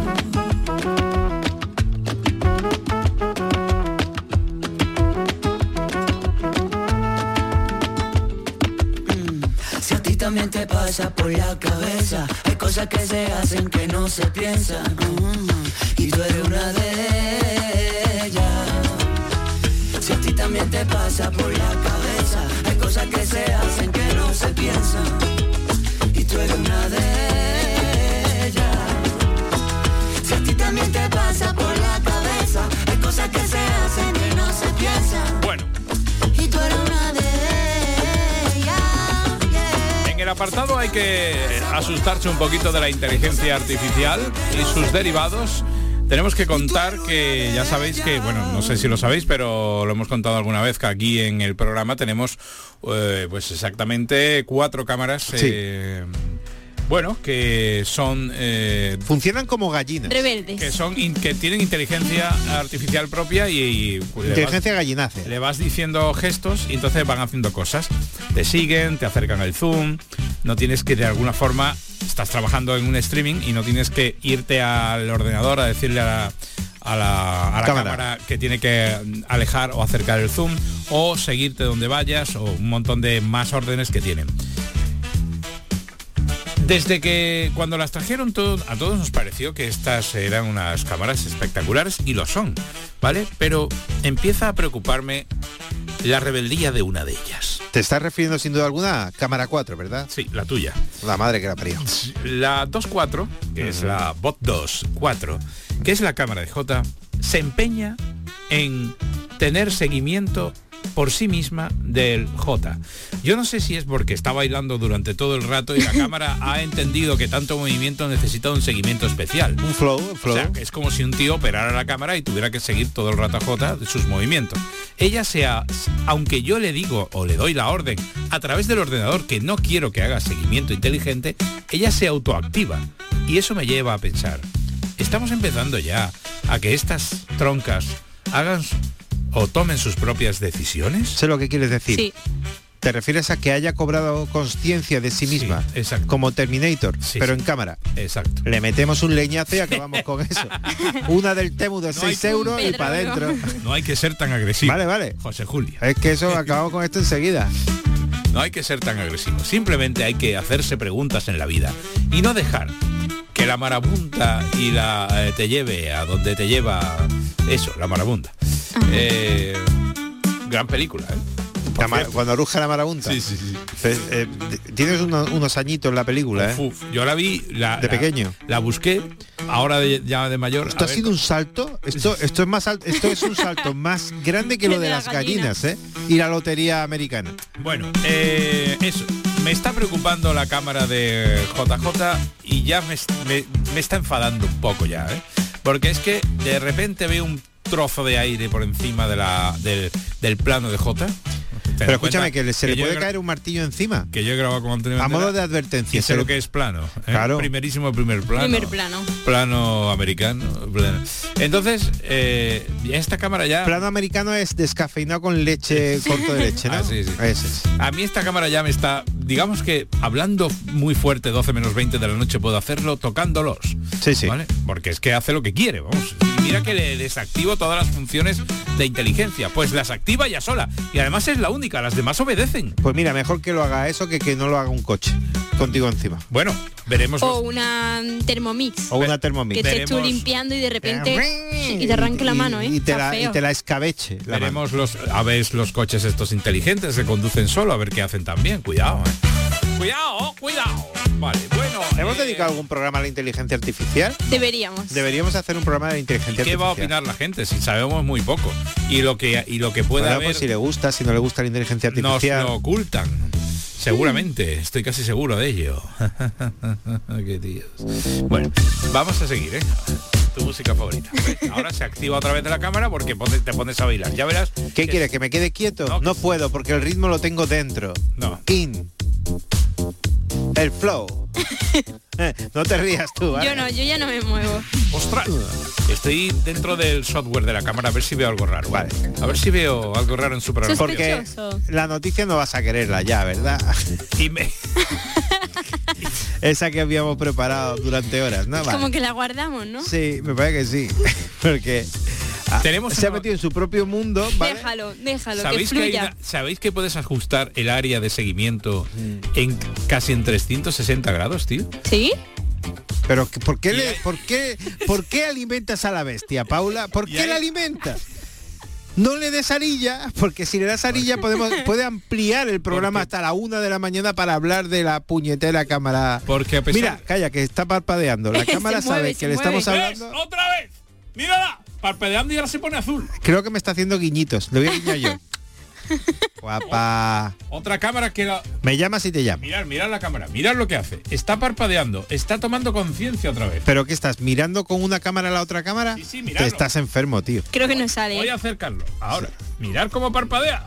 Si a ti también te pasa por la cabeza, hay cosas que se hacen que no se piensan, y tú eres una de ellas. Si a ti también te pasa por la cabeza, hay cosas que se hacen que no se piensan, y tú eres una de ellas. Si a ti también te pasa por la cabeza, hay cosas que se hacen que no se piensan. Bueno. Y tú eres una de ellas. En el apartado hay que asustarse un poquito de la inteligencia artificial y sus derivados. Tenemos que contar que ya sabéis que, bueno, no sé si lo sabéis, pero lo hemos contado alguna vez, que aquí en el programa tenemos pues exactamente 4 cámaras. Sí. Bueno, que son... funcionan como gallinas. Rebeldes. Que tienen inteligencia artificial propia y inteligencia gallinace. Le vas diciendo gestos y entonces van haciendo cosas. Te siguen, te acercan el zoom, no tienes que de alguna forma... Estás trabajando en un streaming y no tienes que irte al ordenador a decirle a la cámara que tiene que alejar o acercar el zoom o seguirte donde vayas o un montón de más órdenes que tienen. Desde que cuando las trajeron a todos nos pareció que estas eran unas cámaras espectaculares y lo son, ¿vale? Pero empieza a preocuparme la rebeldía de una de ellas. Te estás refiriendo sin duda alguna a cámara 4, ¿verdad? Sí, la tuya. La madre que la parió. La 2.4, que es la Bot 2.4, que es la cámara de J, se empeña en tener seguimiento por sí misma del J. Yo no sé si es porque está bailando durante todo el rato y la cámara ha entendido que tanto movimiento necesita un seguimiento especial. Un flow. O sea, que es como si un tío operara la cámara y tuviera que seguir todo el rato a J de sus movimientos. Ella aunque yo le digo o le doy la orden a través del ordenador que no quiero que haga seguimiento inteligente, ella se autoactiva. Y eso me lleva a pensar, estamos empezando ya a que estas troncas hagan o tomen sus propias decisiones. ¿Sé lo que quieres decir? Sí. Te refieres a que haya cobrado conciencia de sí misma, exacto. Como Terminator, pero en cámara. Exacto. Le metemos un leñazo y acabamos con eso. Una del Temu de 6 euros y para adentro. No hay que ser tan agresivo. Vale. José Julio. Es que eso, acabamos con esto enseguida. No hay que ser tan agresivo. Simplemente hay que hacerse preguntas en la vida y no dejar que la marabunta y te lleve a donde te lleva eso, la marabunta. Gran película, Cuando ruge la marabunta. Sí. Tienes unos añitos en la película, Yo la vi de pequeño. La busqué, ahora ya de mayor. Esto ha sido un salto. Esto es más alto. Esto es un salto más grande que lo de las gallinas, y la lotería americana. Bueno, eso. Me está preocupando la cámara de JJ y ya me está enfadando un poco ya, porque es que de repente veo un trozo de aire por encima del plano de J. Pero escúchame, que se le puede caer un martillo encima. Que yo he grabado con Antonio Bandera, a modo de advertencia. Y sé lo que es plano. Claro. Primerísimo primer plano. Primer plano. Plano americano. Entonces, esta cámara ya... Plano americano es descafeinado con leche, corto de leche, ¿no? Sí. Ese es. A mí esta cámara ya me está... Digamos que hablando muy fuerte, 12 menos 20 de la noche, puedo hacerlo tocándolos. Sí. ¿Vale? Porque es que hace lo que quiere, vamos. Y mira que le desactivo todas las funciones de inteligencia. Pues las activa ya sola. Y además es la única, las demás obedecen. Pues mira, mejor que lo haga eso que no lo haga un coche contigo encima. Bueno, veremos. O una Thermomix. O una Thermomix. Que estés tú limpiando y de repente y te arranque la mano, y te la escabeche. Veremos los coches estos inteligentes que conducen solo, a ver qué hacen también. Cuidado, Cuidado. Vale, bueno. ¿Hemos dedicado algún programa a la inteligencia artificial? Deberíamos hacer un programa de inteligencia artificial. ¿Qué va a opinar la gente si sabemos muy poco? Y lo que pueda haber... Pues si le gusta, si no le gusta la inteligencia artificial. Nos lo ocultan. Seguramente, estoy casi seguro de ello. Qué tíos. Bueno, vamos a seguir, tu música favorita. Ahora se activa otra vez de la cámara porque te pones a bailar. Ya verás. ¿Qué quieres? ¿Que me quede quieto? No puedo porque el ritmo lo tengo dentro. No. El flow. No te rías tú, ¿vale? Yo ya no me muevo. ¡Ostras! Estoy dentro del software de la cámara a ver si veo algo raro. Vale. A ver si veo algo raro en su programa. Porque la noticia no vas a quererla ya, ¿verdad? Esa que habíamos preparado durante horas, ¿no? Vale. Como que la guardamos, ¿no? Sí, me parece que sí. Porque se ha metido en su propio mundo, ¿vale? Déjalo, que fluya. ¿Sabéis que puedes ajustar el área de seguimiento en casi en 360 grados, tío? ¿Sí? Pero ¿por qué alimentas a la bestia, Paula? ¿Por qué la alimentas? No le des arilla, porque si le das arilla puede ampliar el programa hasta la 1 de la mañana para hablar de la puñetera cámara. Porque a pesar... Mira, calla, que está parpadeando. La cámara sabe que le estamos hablando. ¿Ves? ¡Otra vez! ¡Mírala! Parpadeando y ahora se pone azul. Creo que me está haciendo guiñitos. Le voy a guiñar yo. Guapa. Otra cámara que la... Me llamas y te llamo. Mirad la cámara. Mirad lo que hace. Está parpadeando. Está tomando conciencia otra vez. ¿Pero qué estás? ¿Mirando con una cámara a la otra cámara? Sí, mirad. Te estás enfermo, tío. Creo que no sale. Voy a acercarlo. Ahora. Sí. Mirad cómo parpadea.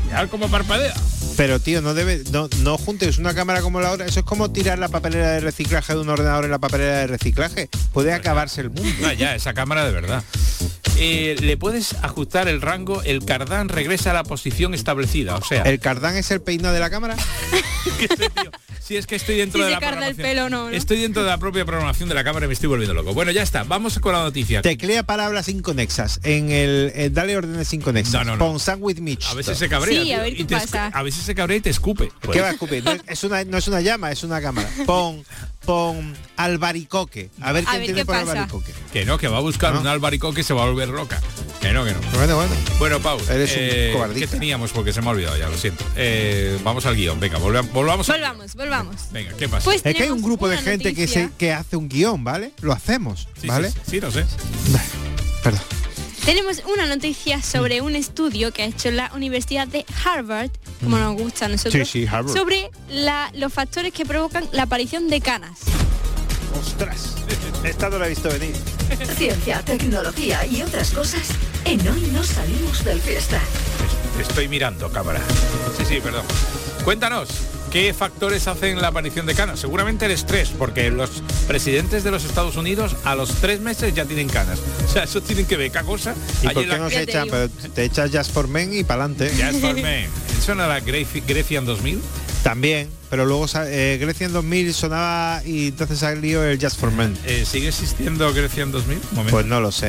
Pero tío, no juntes una cámara como la otra. Eso es como tirar la papelera de reciclaje de un ordenador en la papelera de reciclaje. Puede acabarse el mundo. No, ya, esa cámara de verdad. Le puedes ajustar el rango, el cardán regresa a la posición establecida, o sea... ¿El cardán es el peinado de la cámara? ¿Qué sé, tío? Si es que estoy dentro de la programación. El pelo, no. Estoy dentro de la propia programación de la cámara y me estoy volviendo loco. Bueno, ya está, vamos con la noticia. Teclea palabras inconexas. Dale órdenes inconexas. No. Pon sandwich mixto. A veces se cabrea. Sí, a ver qué pasa. A veces se cabrea y te escupe. Pues. ¿Qué va a escupir? No es una llama, es una cámara. Pon albaricoque. A ver qué tiene por albaricoque. Que no, que va a buscar un albaricoque y se va a volver loca. Que no. Bueno, Pau, eres un cobardista. ¿Qué teníamos? Porque se me ha olvidado ya, lo siento. Vamos al guión, venga, volvamos. Volvamos. Venga, ¿qué pasa? Pues es que hay un grupo de gente que hace un guión, ¿vale? Lo hacemos, ¿vale? Sí, no sé. Perdón. Tenemos una noticia sobre un estudio que ha hecho la Universidad de Harvard, como nos gusta a nosotros, Harvard. sobre los factores que provocan la aparición de canas. ¡Ostras! Esta no la he visto venir. Ciencia, tecnología y otras cosas en Hoy No Salimos del Fiesta. Estoy mirando, cámara. Sí, perdón. Cuéntanos, ¿qué factores hacen la aparición de canas? Seguramente el estrés, porque los presidentes de los Estados Unidos a los 3 meses ya tienen canas. O sea, eso tienen que ver, ¿qué cosa? ¿Y por qué no se echan? Pero te echas Just for Men y pa'lante. Just for Men. ¿Suena la Grecian 2000? También, pero luego Grecian 2000 sonaba y entonces salió el Just for Men. ¿Sigue existiendo Grecian 2000? Pues no lo sé.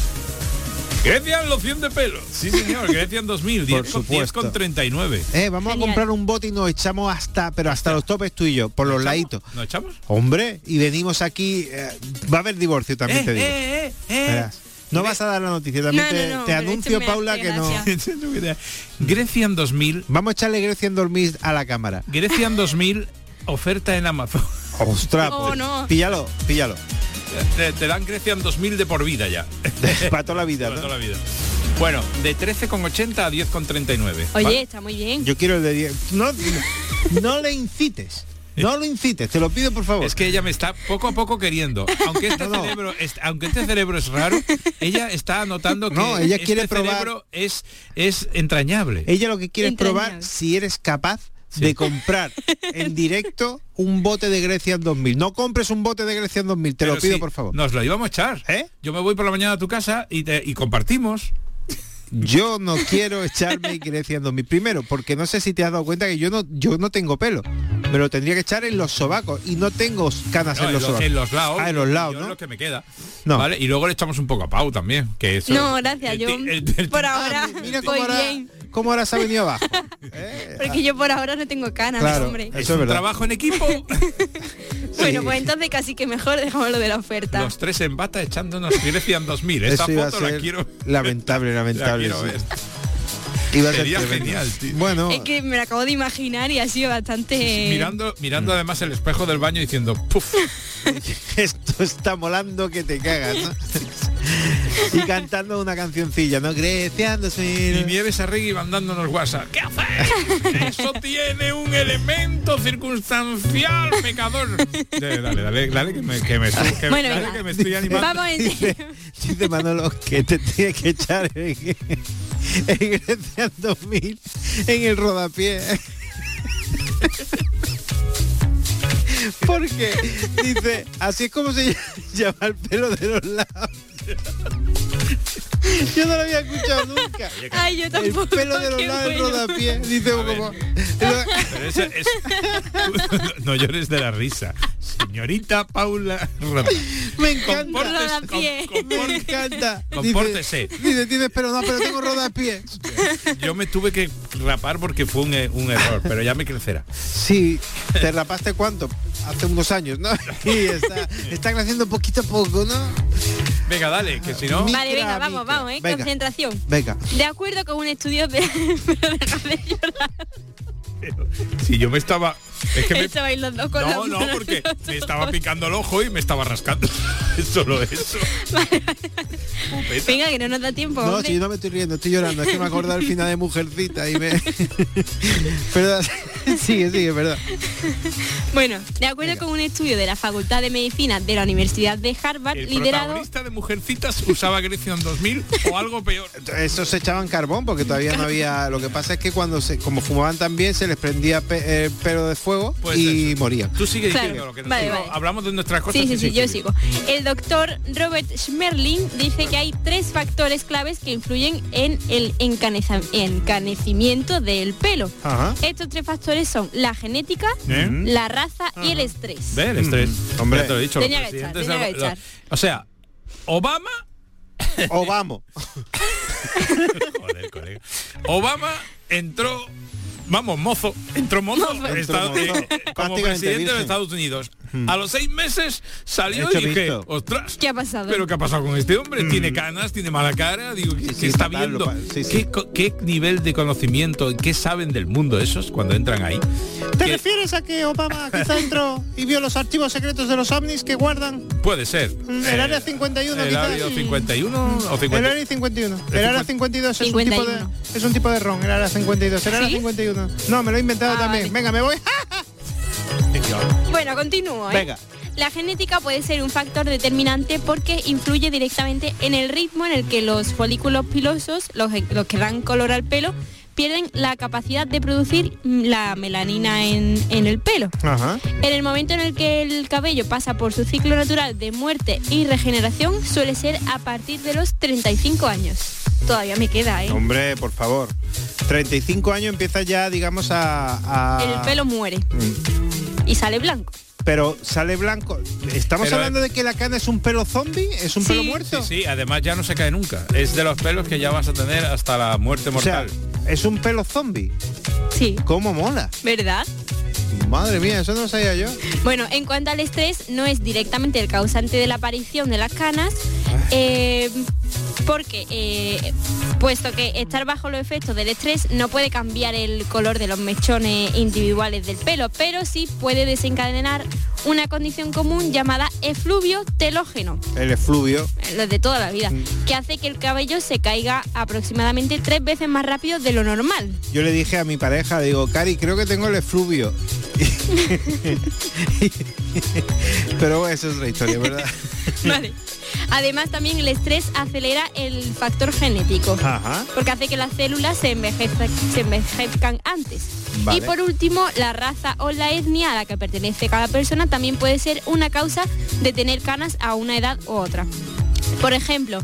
Grecian loción de pelo. Sí, señor, Grecian 2000, 10,39. Vamos a comprar un bote y nos echamos hasta los topes tú y yo, por los laditos. ¿Nos echamos? Hombre, y venimos aquí, va a haber divorcio también, te digo. Verás. No vas a dar la noticia, también te anuncio, Paula, que no. Grecian 2000. Vamos a echarle Grecian 2000 a la cámara. Grecian 2000, oferta en Amazon. Ostras, pues, no. Píllalo. Te dan Grecian 2000 de por vida ya. Para toda la vida, Para toda la vida. Bueno, de 13,80 a 10,39. Oye, ¿vale? Está muy bien. Yo quiero el de 10. No le incites. No lo incites, te lo pido por favor. Es que ella me está poco a poco queriendo. Aunque este cerebro es raro, ella está notando que ella quiere este probar. cerebro es entrañable. Ella lo que quiere es probar si eres capaz de comprar en directo un bote de Grecian 2000. No compres un bote de Grecian 2000, te lo pido por favor. Nos lo íbamos a echar. Yo me voy por la mañana a tu casa y compartimos. Yo no quiero echarme Grecian 2000. Primero, porque no sé si te has dado cuenta que yo no tengo pelo. Me lo tendría que echar en los sobacos y no tengo canas en los sobacos. En los lados. En los lados, ¿no? Es lo que me queda. No. ¿Vale? Y luego le echamos un poco a Pau también. Que eso, no, gracias. Yo por ahora voy bien. ¿Cómo ahora se ha venido abajo? Porque yo por ahora no tengo canas, claro, hombre. Es un trabajo en equipo. Bueno, pues entonces casi que mejor dejamos lo de la oferta. Los tres en bata echándonos Grecian 2000. Esta foto la quiero. Lamentable. La quiero ver. Sería genial, tío. Bueno, es que me lo acabo de imaginar y ha sido bastante... Mirando además el espejo del baño diciendo ¡puf! Esto está molando que te cagas, ¿no? Y cantando una cancioncilla, ¿no? Grecian 2000. Y Nieves Arregui mandándonos WhatsApp. ¿Qué haces? Eso tiene un elemento circunstancial, pecador. Dale, que me estoy animando. Vamos dice Manolo que te tiene que echar el Grecian 2000 en el rodapié. Porque dice, así es como se llama el pelo de los lados. Yo no lo había escuchado nunca. Ay, yo tampoco. El pelo de los lados del rodapié. Dice como... No llores de la risa. Señorita Paula. Me encanta. Me encanta. Compórtese. Dice, tienes pelo, no, pero tengo rodapié. Yo me tuve que rapar porque fue un error, pero ya me crecerá. Sí, ¿te rapaste cuánto? Hace unos años, ¿no? Y está creciendo poquito a poco, ¿no? Venga, dale, que si no... Vale, venga, vamos, venga. Concentración. Venga. De acuerdo con un estudio de... Pero deja de llorar. Si yo me estaba... Es que vais los dos con la no, porque me estaba picando el ojo y me estaba rascando. Es solo eso. Vale. Venga, que no nos da tiempo. No, hombre. si yo no me estoy riendo, estoy llorando. Es que me acordé al final de Mujercita y me... Perdón, sigue, verdad. Bueno, de acuerdo con un estudio de la Facultad de Medicina de la Universidad de Harvard, ¿El liderado... protagonista de Mujercitas usaba Grecian 2000 o algo peor? Eso se echaban carbón porque todavía no había... Lo que pasa es que como fumaban tan bien, se les prendía el pelo de fuego pues y eso. morían. Tú sigue diciendo lo que vale. Hablamos de nuestras cosas. Sí, yo sigo. El doctor Robert Schmerling dice que hay 3 factores claves que influyen en el encanecimiento del pelo. Ajá. Estos 3 factores son la genética, la raza y el estrés. ¿Ve? El estrés. Hombre, ya te lo he dicho. Tenía que echar. O sea, Obama... Vamos. Joder, colega. Obama entró... Vamos, mozo. Como presidente de Estados Unidos. A los 6 meses salió y dije, ostras, ¿qué ha pasado? ¿Pero qué ha pasado con este hombre? Tiene canas, tiene mala cara, digo, ¿qué está viendo? ¿Qué nivel de conocimiento, qué saben del mundo esos cuando entran ahí? ¿Te refieres a que Obama quizá entró y vio los archivos secretos de los ovnis que guardan? Puede ser. El área 51 el quizás. área 51 o 50. El área 51. El área 52 es un tipo de ron, el área 52. El área 51. No, me lo he inventado también. Vale. Venga, me voy. Bueno, continúo. Venga. La genética puede ser un factor determinante porque influye directamente en el ritmo en el que los folículos pilosos, los que dan color al pelo, pierden la capacidad de producir la melanina en el pelo. Ajá. En el momento en el que el cabello pasa por su ciclo natural de muerte y regeneración suele ser a partir de los 35 años. Todavía me queda, ¿eh? Hombre, por favor. 35 años empieza ya, digamos, El pelo muere. Y sale blanco. Pero sale blanco. ¿Estamos hablando de que la cana es un pelo zombie? ¿Es un pelo muerto? Sí, además ya no se cae nunca. Es de los pelos que ya vas a tener hasta la muerte mortal. O sea, ¿es un pelo zombie? Sí. ¿Cómo mola? ¿Verdad? Madre mía, eso no lo sabía yo. Bueno, en cuanto al estrés, no es directamente el causante de la aparición de las canas, porque puesto que estar bajo los efectos del estrés no puede cambiar el color de los mechones individuales del pelo, pero sí puede desencadenar una condición común llamada efluvio telógeno. El efluvio. Lo de toda la vida, que hace que el cabello se caiga aproximadamente 3 veces más rápido de lo normal. Yo le dije a mi pareja, digo, Cari, creo que tengo el efluvio. Pero eso es otra historia, ¿verdad? Vale. Además, también el estrés acelera el factor genético. Ajá. Porque hace que las células se envejezcan antes. Vale. Y por último, la raza o la etnia a la que pertenece cada persona también puede ser una causa de tener canas a una edad u otra. Por ejemplo,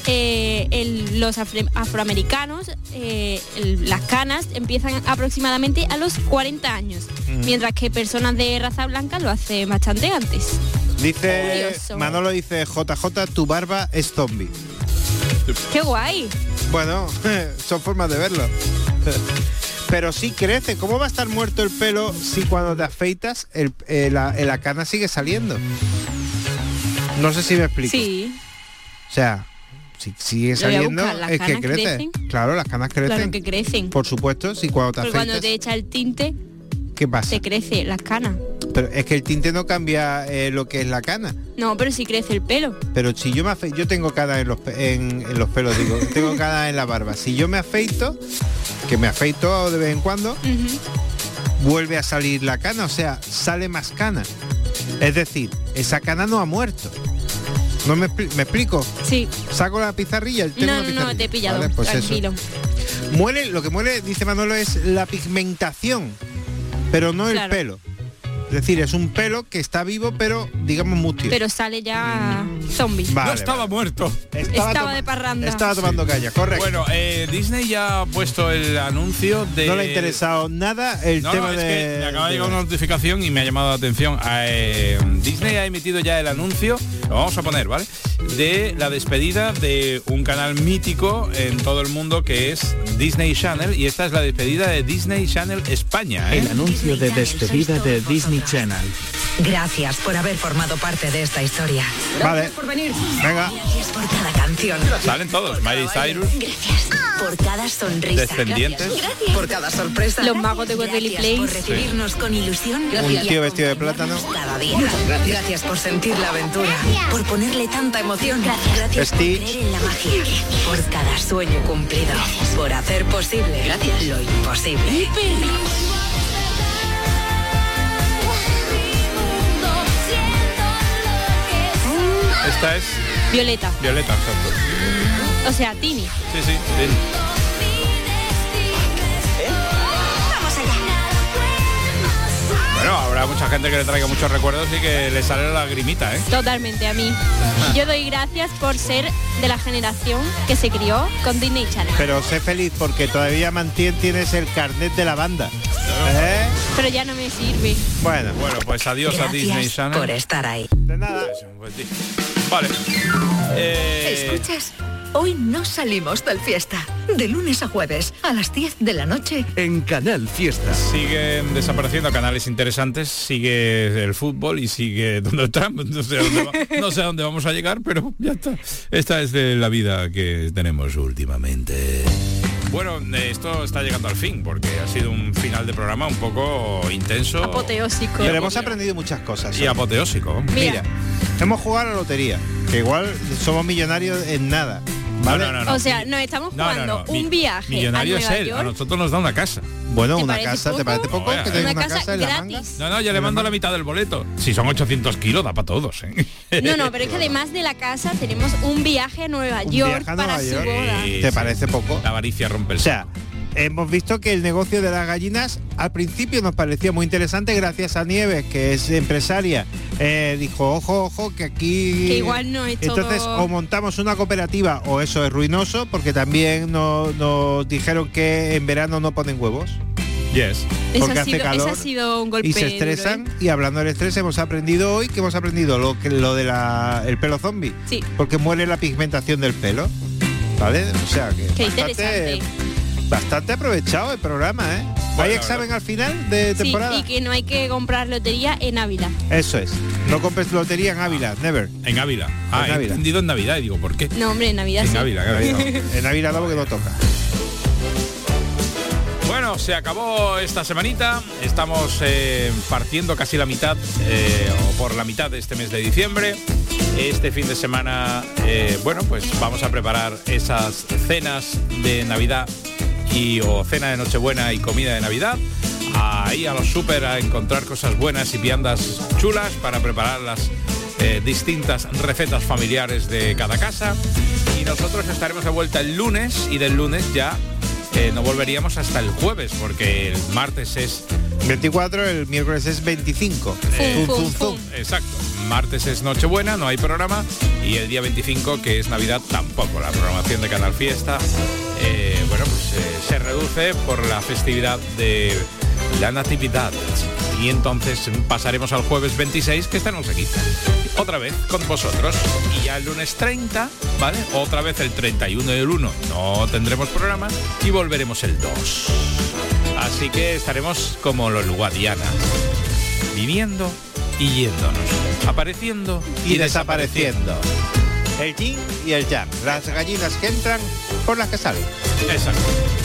los afroamericanos, las canas empiezan aproximadamente a los 40 años, mientras que personas de raza blanca lo hacen bastante antes. Dice, Curioso. Manolo dice, JJ, tu barba es zombie. ¡Qué guay! Bueno, son formas de verlo. Pero sí crece. ¿Cómo va a estar muerto el pelo si cuando te afeitas la cana sigue saliendo? No sé si me explico. Sí. O sea, si sigue saliendo, es que crece. ¿Crecen? Claro, las canas crecen. Claro que crecen. Por supuesto, si cuando te Porque afeitas... cuando te echa el tinte, ¿Qué pasa? te crece las canas. Pero es que el tinte no cambia lo que es la cana. No, pero sí crece el pelo. Pero si yo me afeito, yo tengo canas en los pelos, digo, tengo canas en la barba. Si yo me afeito, que me afeito de vez en cuando, vuelve a salir la cana, o sea, sale más cana. Es decir, esa cana no ha muerto. ¿No me explico? Sí. Saco la pizarrilla, tengo una pizarrilla. No, te he pillado, Vale, pues tranquilo. Eso. Lo que muere, dice Manolo, es la pigmentación, pero no el pelo. Es decir, es un pelo que está vivo, pero digamos mutio. Pero sale ya zombie. No estaba muerto. Estaba de parranda. Estaba tomando caña, correcto. Bueno, Disney ya ha puesto el anuncio de... No le ha interesado nada el tema es de... que me acaba de llegar una notificación y me ha llamado la atención. Disney ha emitido ya el anuncio, lo vamos a poner, ¿vale? De la despedida de un canal mítico en todo el mundo que es Disney Channel, y esta es la despedida de Disney Channel España, ¿eh? El anuncio de despedida de Disney Channel. Gracias por haber formado parte de esta historia. Vale. Gracias por venir. Venga. Gracias por cada canción. Salen todos, Miley Cyrus. Gracias por cada sonrisa. Descendientes. Gracias por cada sorpresa. Los magos de Waverly Place. Por recibirnos con ilusión. Un tío vestido de plátano. Cada día. Gracias por sentir la aventura. Por ponerle tanta emoción. Gracias por Stitch. creer en la magia. Por cada sueño cumplido. Por hacer posible lo imposible. Esta es... Violeta. Violeta, exacto. O sea, Tini. Sí, sí, Tini. Bueno, habrá mucha gente que le traiga muchos recuerdos y que le sale la lagrimita, ¿eh? Totalmente, a mí. Yo doy gracias por ser de la generación que se crió con Disney Channel. Pero sé feliz porque todavía tienes el carnet de la banda. ¿Eh? Pero ya no me sirve. Bueno, pues adiós a Disney Channel. Por estar ahí. De nada. Vale. ¿Escuchas? Hoy no salimos del fiesta. De lunes a jueves, a las 10 de la noche. En Canal Fiesta. Siguen desapareciendo canales interesantes, sigue el fútbol y sigue Donald Trump. No sé a dónde vamos a llegar, pero ya está. Esta es de la vida que tenemos últimamente. Bueno, esto está llegando al fin, porque ha sido un final de programa un poco intenso. Apoteósico. Pero hemos aprendido muchas cosas. Y apoteósico. Mira, hemos jugado a la lotería, que igual somos millonarios en nada. ¿Vale? No. O sea, nos estamos jugando un viaje millonario a Nueva es él, York. a nosotros nos da una casa. Bueno, ¿Te una parece casa, poco? ¿te parece poco? Que tenga Una casa en la manga. gratis. No, ya le mando la mitad del boleto. Si son 800 kilos, da para todos, ¿eh? No, pero es que además de la casa tenemos un viaje a Nueva York viaje a para Nueva su York. boda. ¿Te parece poco? La avaricia rompe el O sea, hemos visto que el negocio de las gallinas al principio nos parecía muy interesante, gracias a Nieves, que es empresaria. Dijo, ojo, que aquí... Que igual no es todo... Entonces, o montamos una cooperativa o eso es ruinoso, porque también nos dijeron que en verano no ponen huevos. Yes. Porque hace calor ese ha sido un golpe y se estresan duro, ¿eh? Y hablando del estrés, hemos aprendido hoy que hemos aprendido lo de el pelo zombie. Sí. Porque muere la pigmentación del pelo. ¿Vale? O sea que qué interesante. Bastante aprovechado el programa, ¿eh? ¿Hay examen al final de temporada? Sí, y que no hay que comprar lotería en Ávila. Eso es. No compres lotería en Ávila, never. En Ávila. En Ávila. He entendido en Navidad y digo, ¿por qué? No, hombre, en Navidad sí. En Ávila, claro. En Ávila no, porque no toca. Bueno, se acabó esta semanita, estamos partiendo casi la mitad, o por la mitad de este mes de diciembre. Este fin de semana, bueno, pues vamos a preparar esas cenas de Navidad o cena de Nochebuena y comida de Navidad. Ahí a los súper a encontrar cosas buenas y viandas chulas para preparar las distintas recetas familiares de cada casa. Y nosotros estaremos de vuelta el lunes y del lunes ya... no volveríamos hasta el jueves, porque el martes es 24, el miércoles es 25. Exacto. Martes es Nochebuena, no hay programa, y el día 25, que es Navidad, tampoco. La programación de Canal Fiesta, bueno, pues se reduce por la festividad de la Natividad. Y entonces pasaremos al jueves 26, que estaremos aquí otra vez con vosotros, y ya el lunes 30, ¿vale? Otra vez el 31 y el 1 no tendremos programa y volveremos el 2. Así que estaremos como los Guadiana, viniendo y yéndonos, apareciendo y desapareciendo. El yin y el yang, las gallinas que entran por las que salen. Exacto.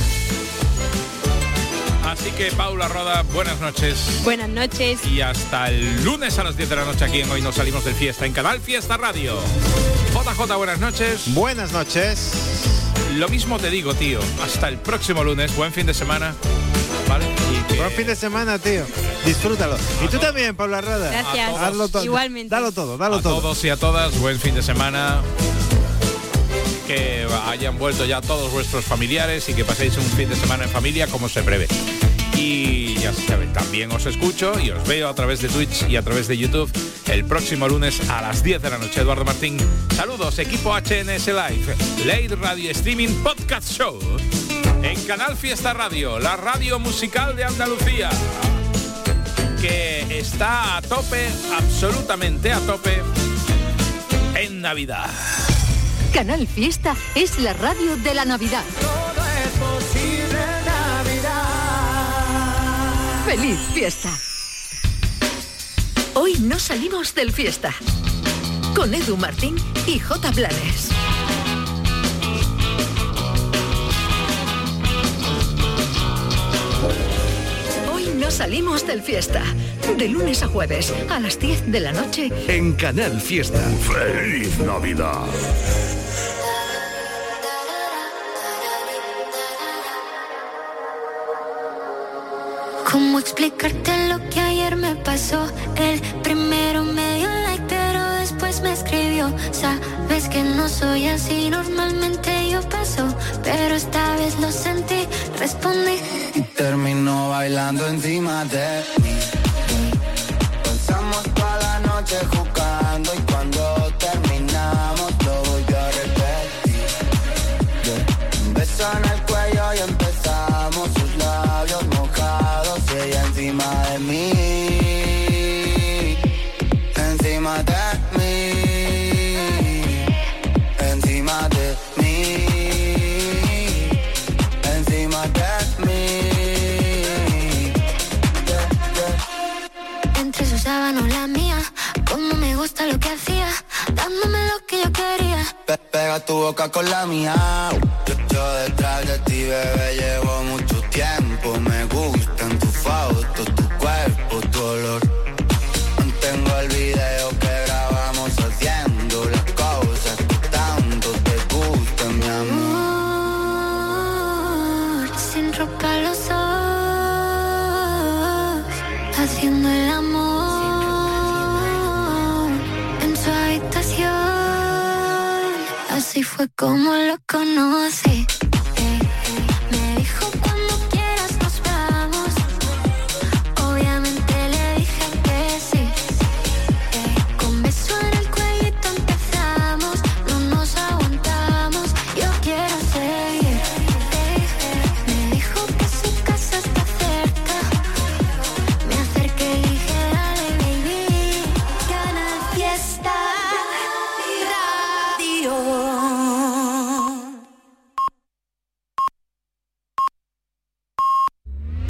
Así que Paula Roda, buenas noches. Buenas noches. Y hasta el lunes a las 10 de la noche aquí en Hoy Nos Salimos del Fiesta, en Canal Fiesta Radio. JJ, buenas noches. Buenas noches. Lo mismo te digo, tío. Hasta el próximo lunes. Buen fin de semana. ¿Vale? Buen fin de semana, tío. Disfrútalo. Y tú también, Paula Roda. Gracias. Hazlo todo. Igualmente. Dalo todo. A todos y a todas, buen fin de semana. Que hayan vuelto ya todos vuestros familiares y que paséis un fin de semana en familia como se prevé. Y ya saben, también os escucho y os veo a través de Twitch y a través de YouTube el próximo lunes a las 10 de la noche. Eduardo Martín, saludos, equipo HNS Live, Late Radio Streaming Podcast Show, en Canal Fiesta Radio, la radio musical de Andalucía, que está a tope, absolutamente a tope, en Navidad. Canal Fiesta es la radio de la Navidad. Todo es posible en Navidad. ¡Feliz fiesta! Hoy no salimos del fiesta. Con Edu Martín y J. Blanes. Hoy no salimos del fiesta. De lunes a jueves a las 10 de la noche. En Canal Fiesta. ¡Feliz Navidad! ¿Cómo explicarte lo que ayer me pasó? El primero me dio like, pero después me escribió. Sabes que no soy así, normalmente yo paso, pero esta vez lo sentí, respondí. Y terminó bailando encima de mí. Pasamos toda la noche jugando y cuando terminamos lo volví a repetir. Un beso en el cuello y empezamos, sus labios mojados, ella encima de mí, encima de mí, encima de mí, encima de mí. Entre sus sábanas la mía, como me gusta lo que hacía, dándome lo que yo quería. Pega tu boca con la mía. Yo detrás de ti, bebé, llevo mucho tiempo. Me gustan tus fotos, tu cuerpo, tu olor. Mantengo el video que grabamos haciendo las cosas que tanto te gustan, mi amor. Sin ropa los ojos, haciendo el amor en su habitación. Así fue como lo conocí.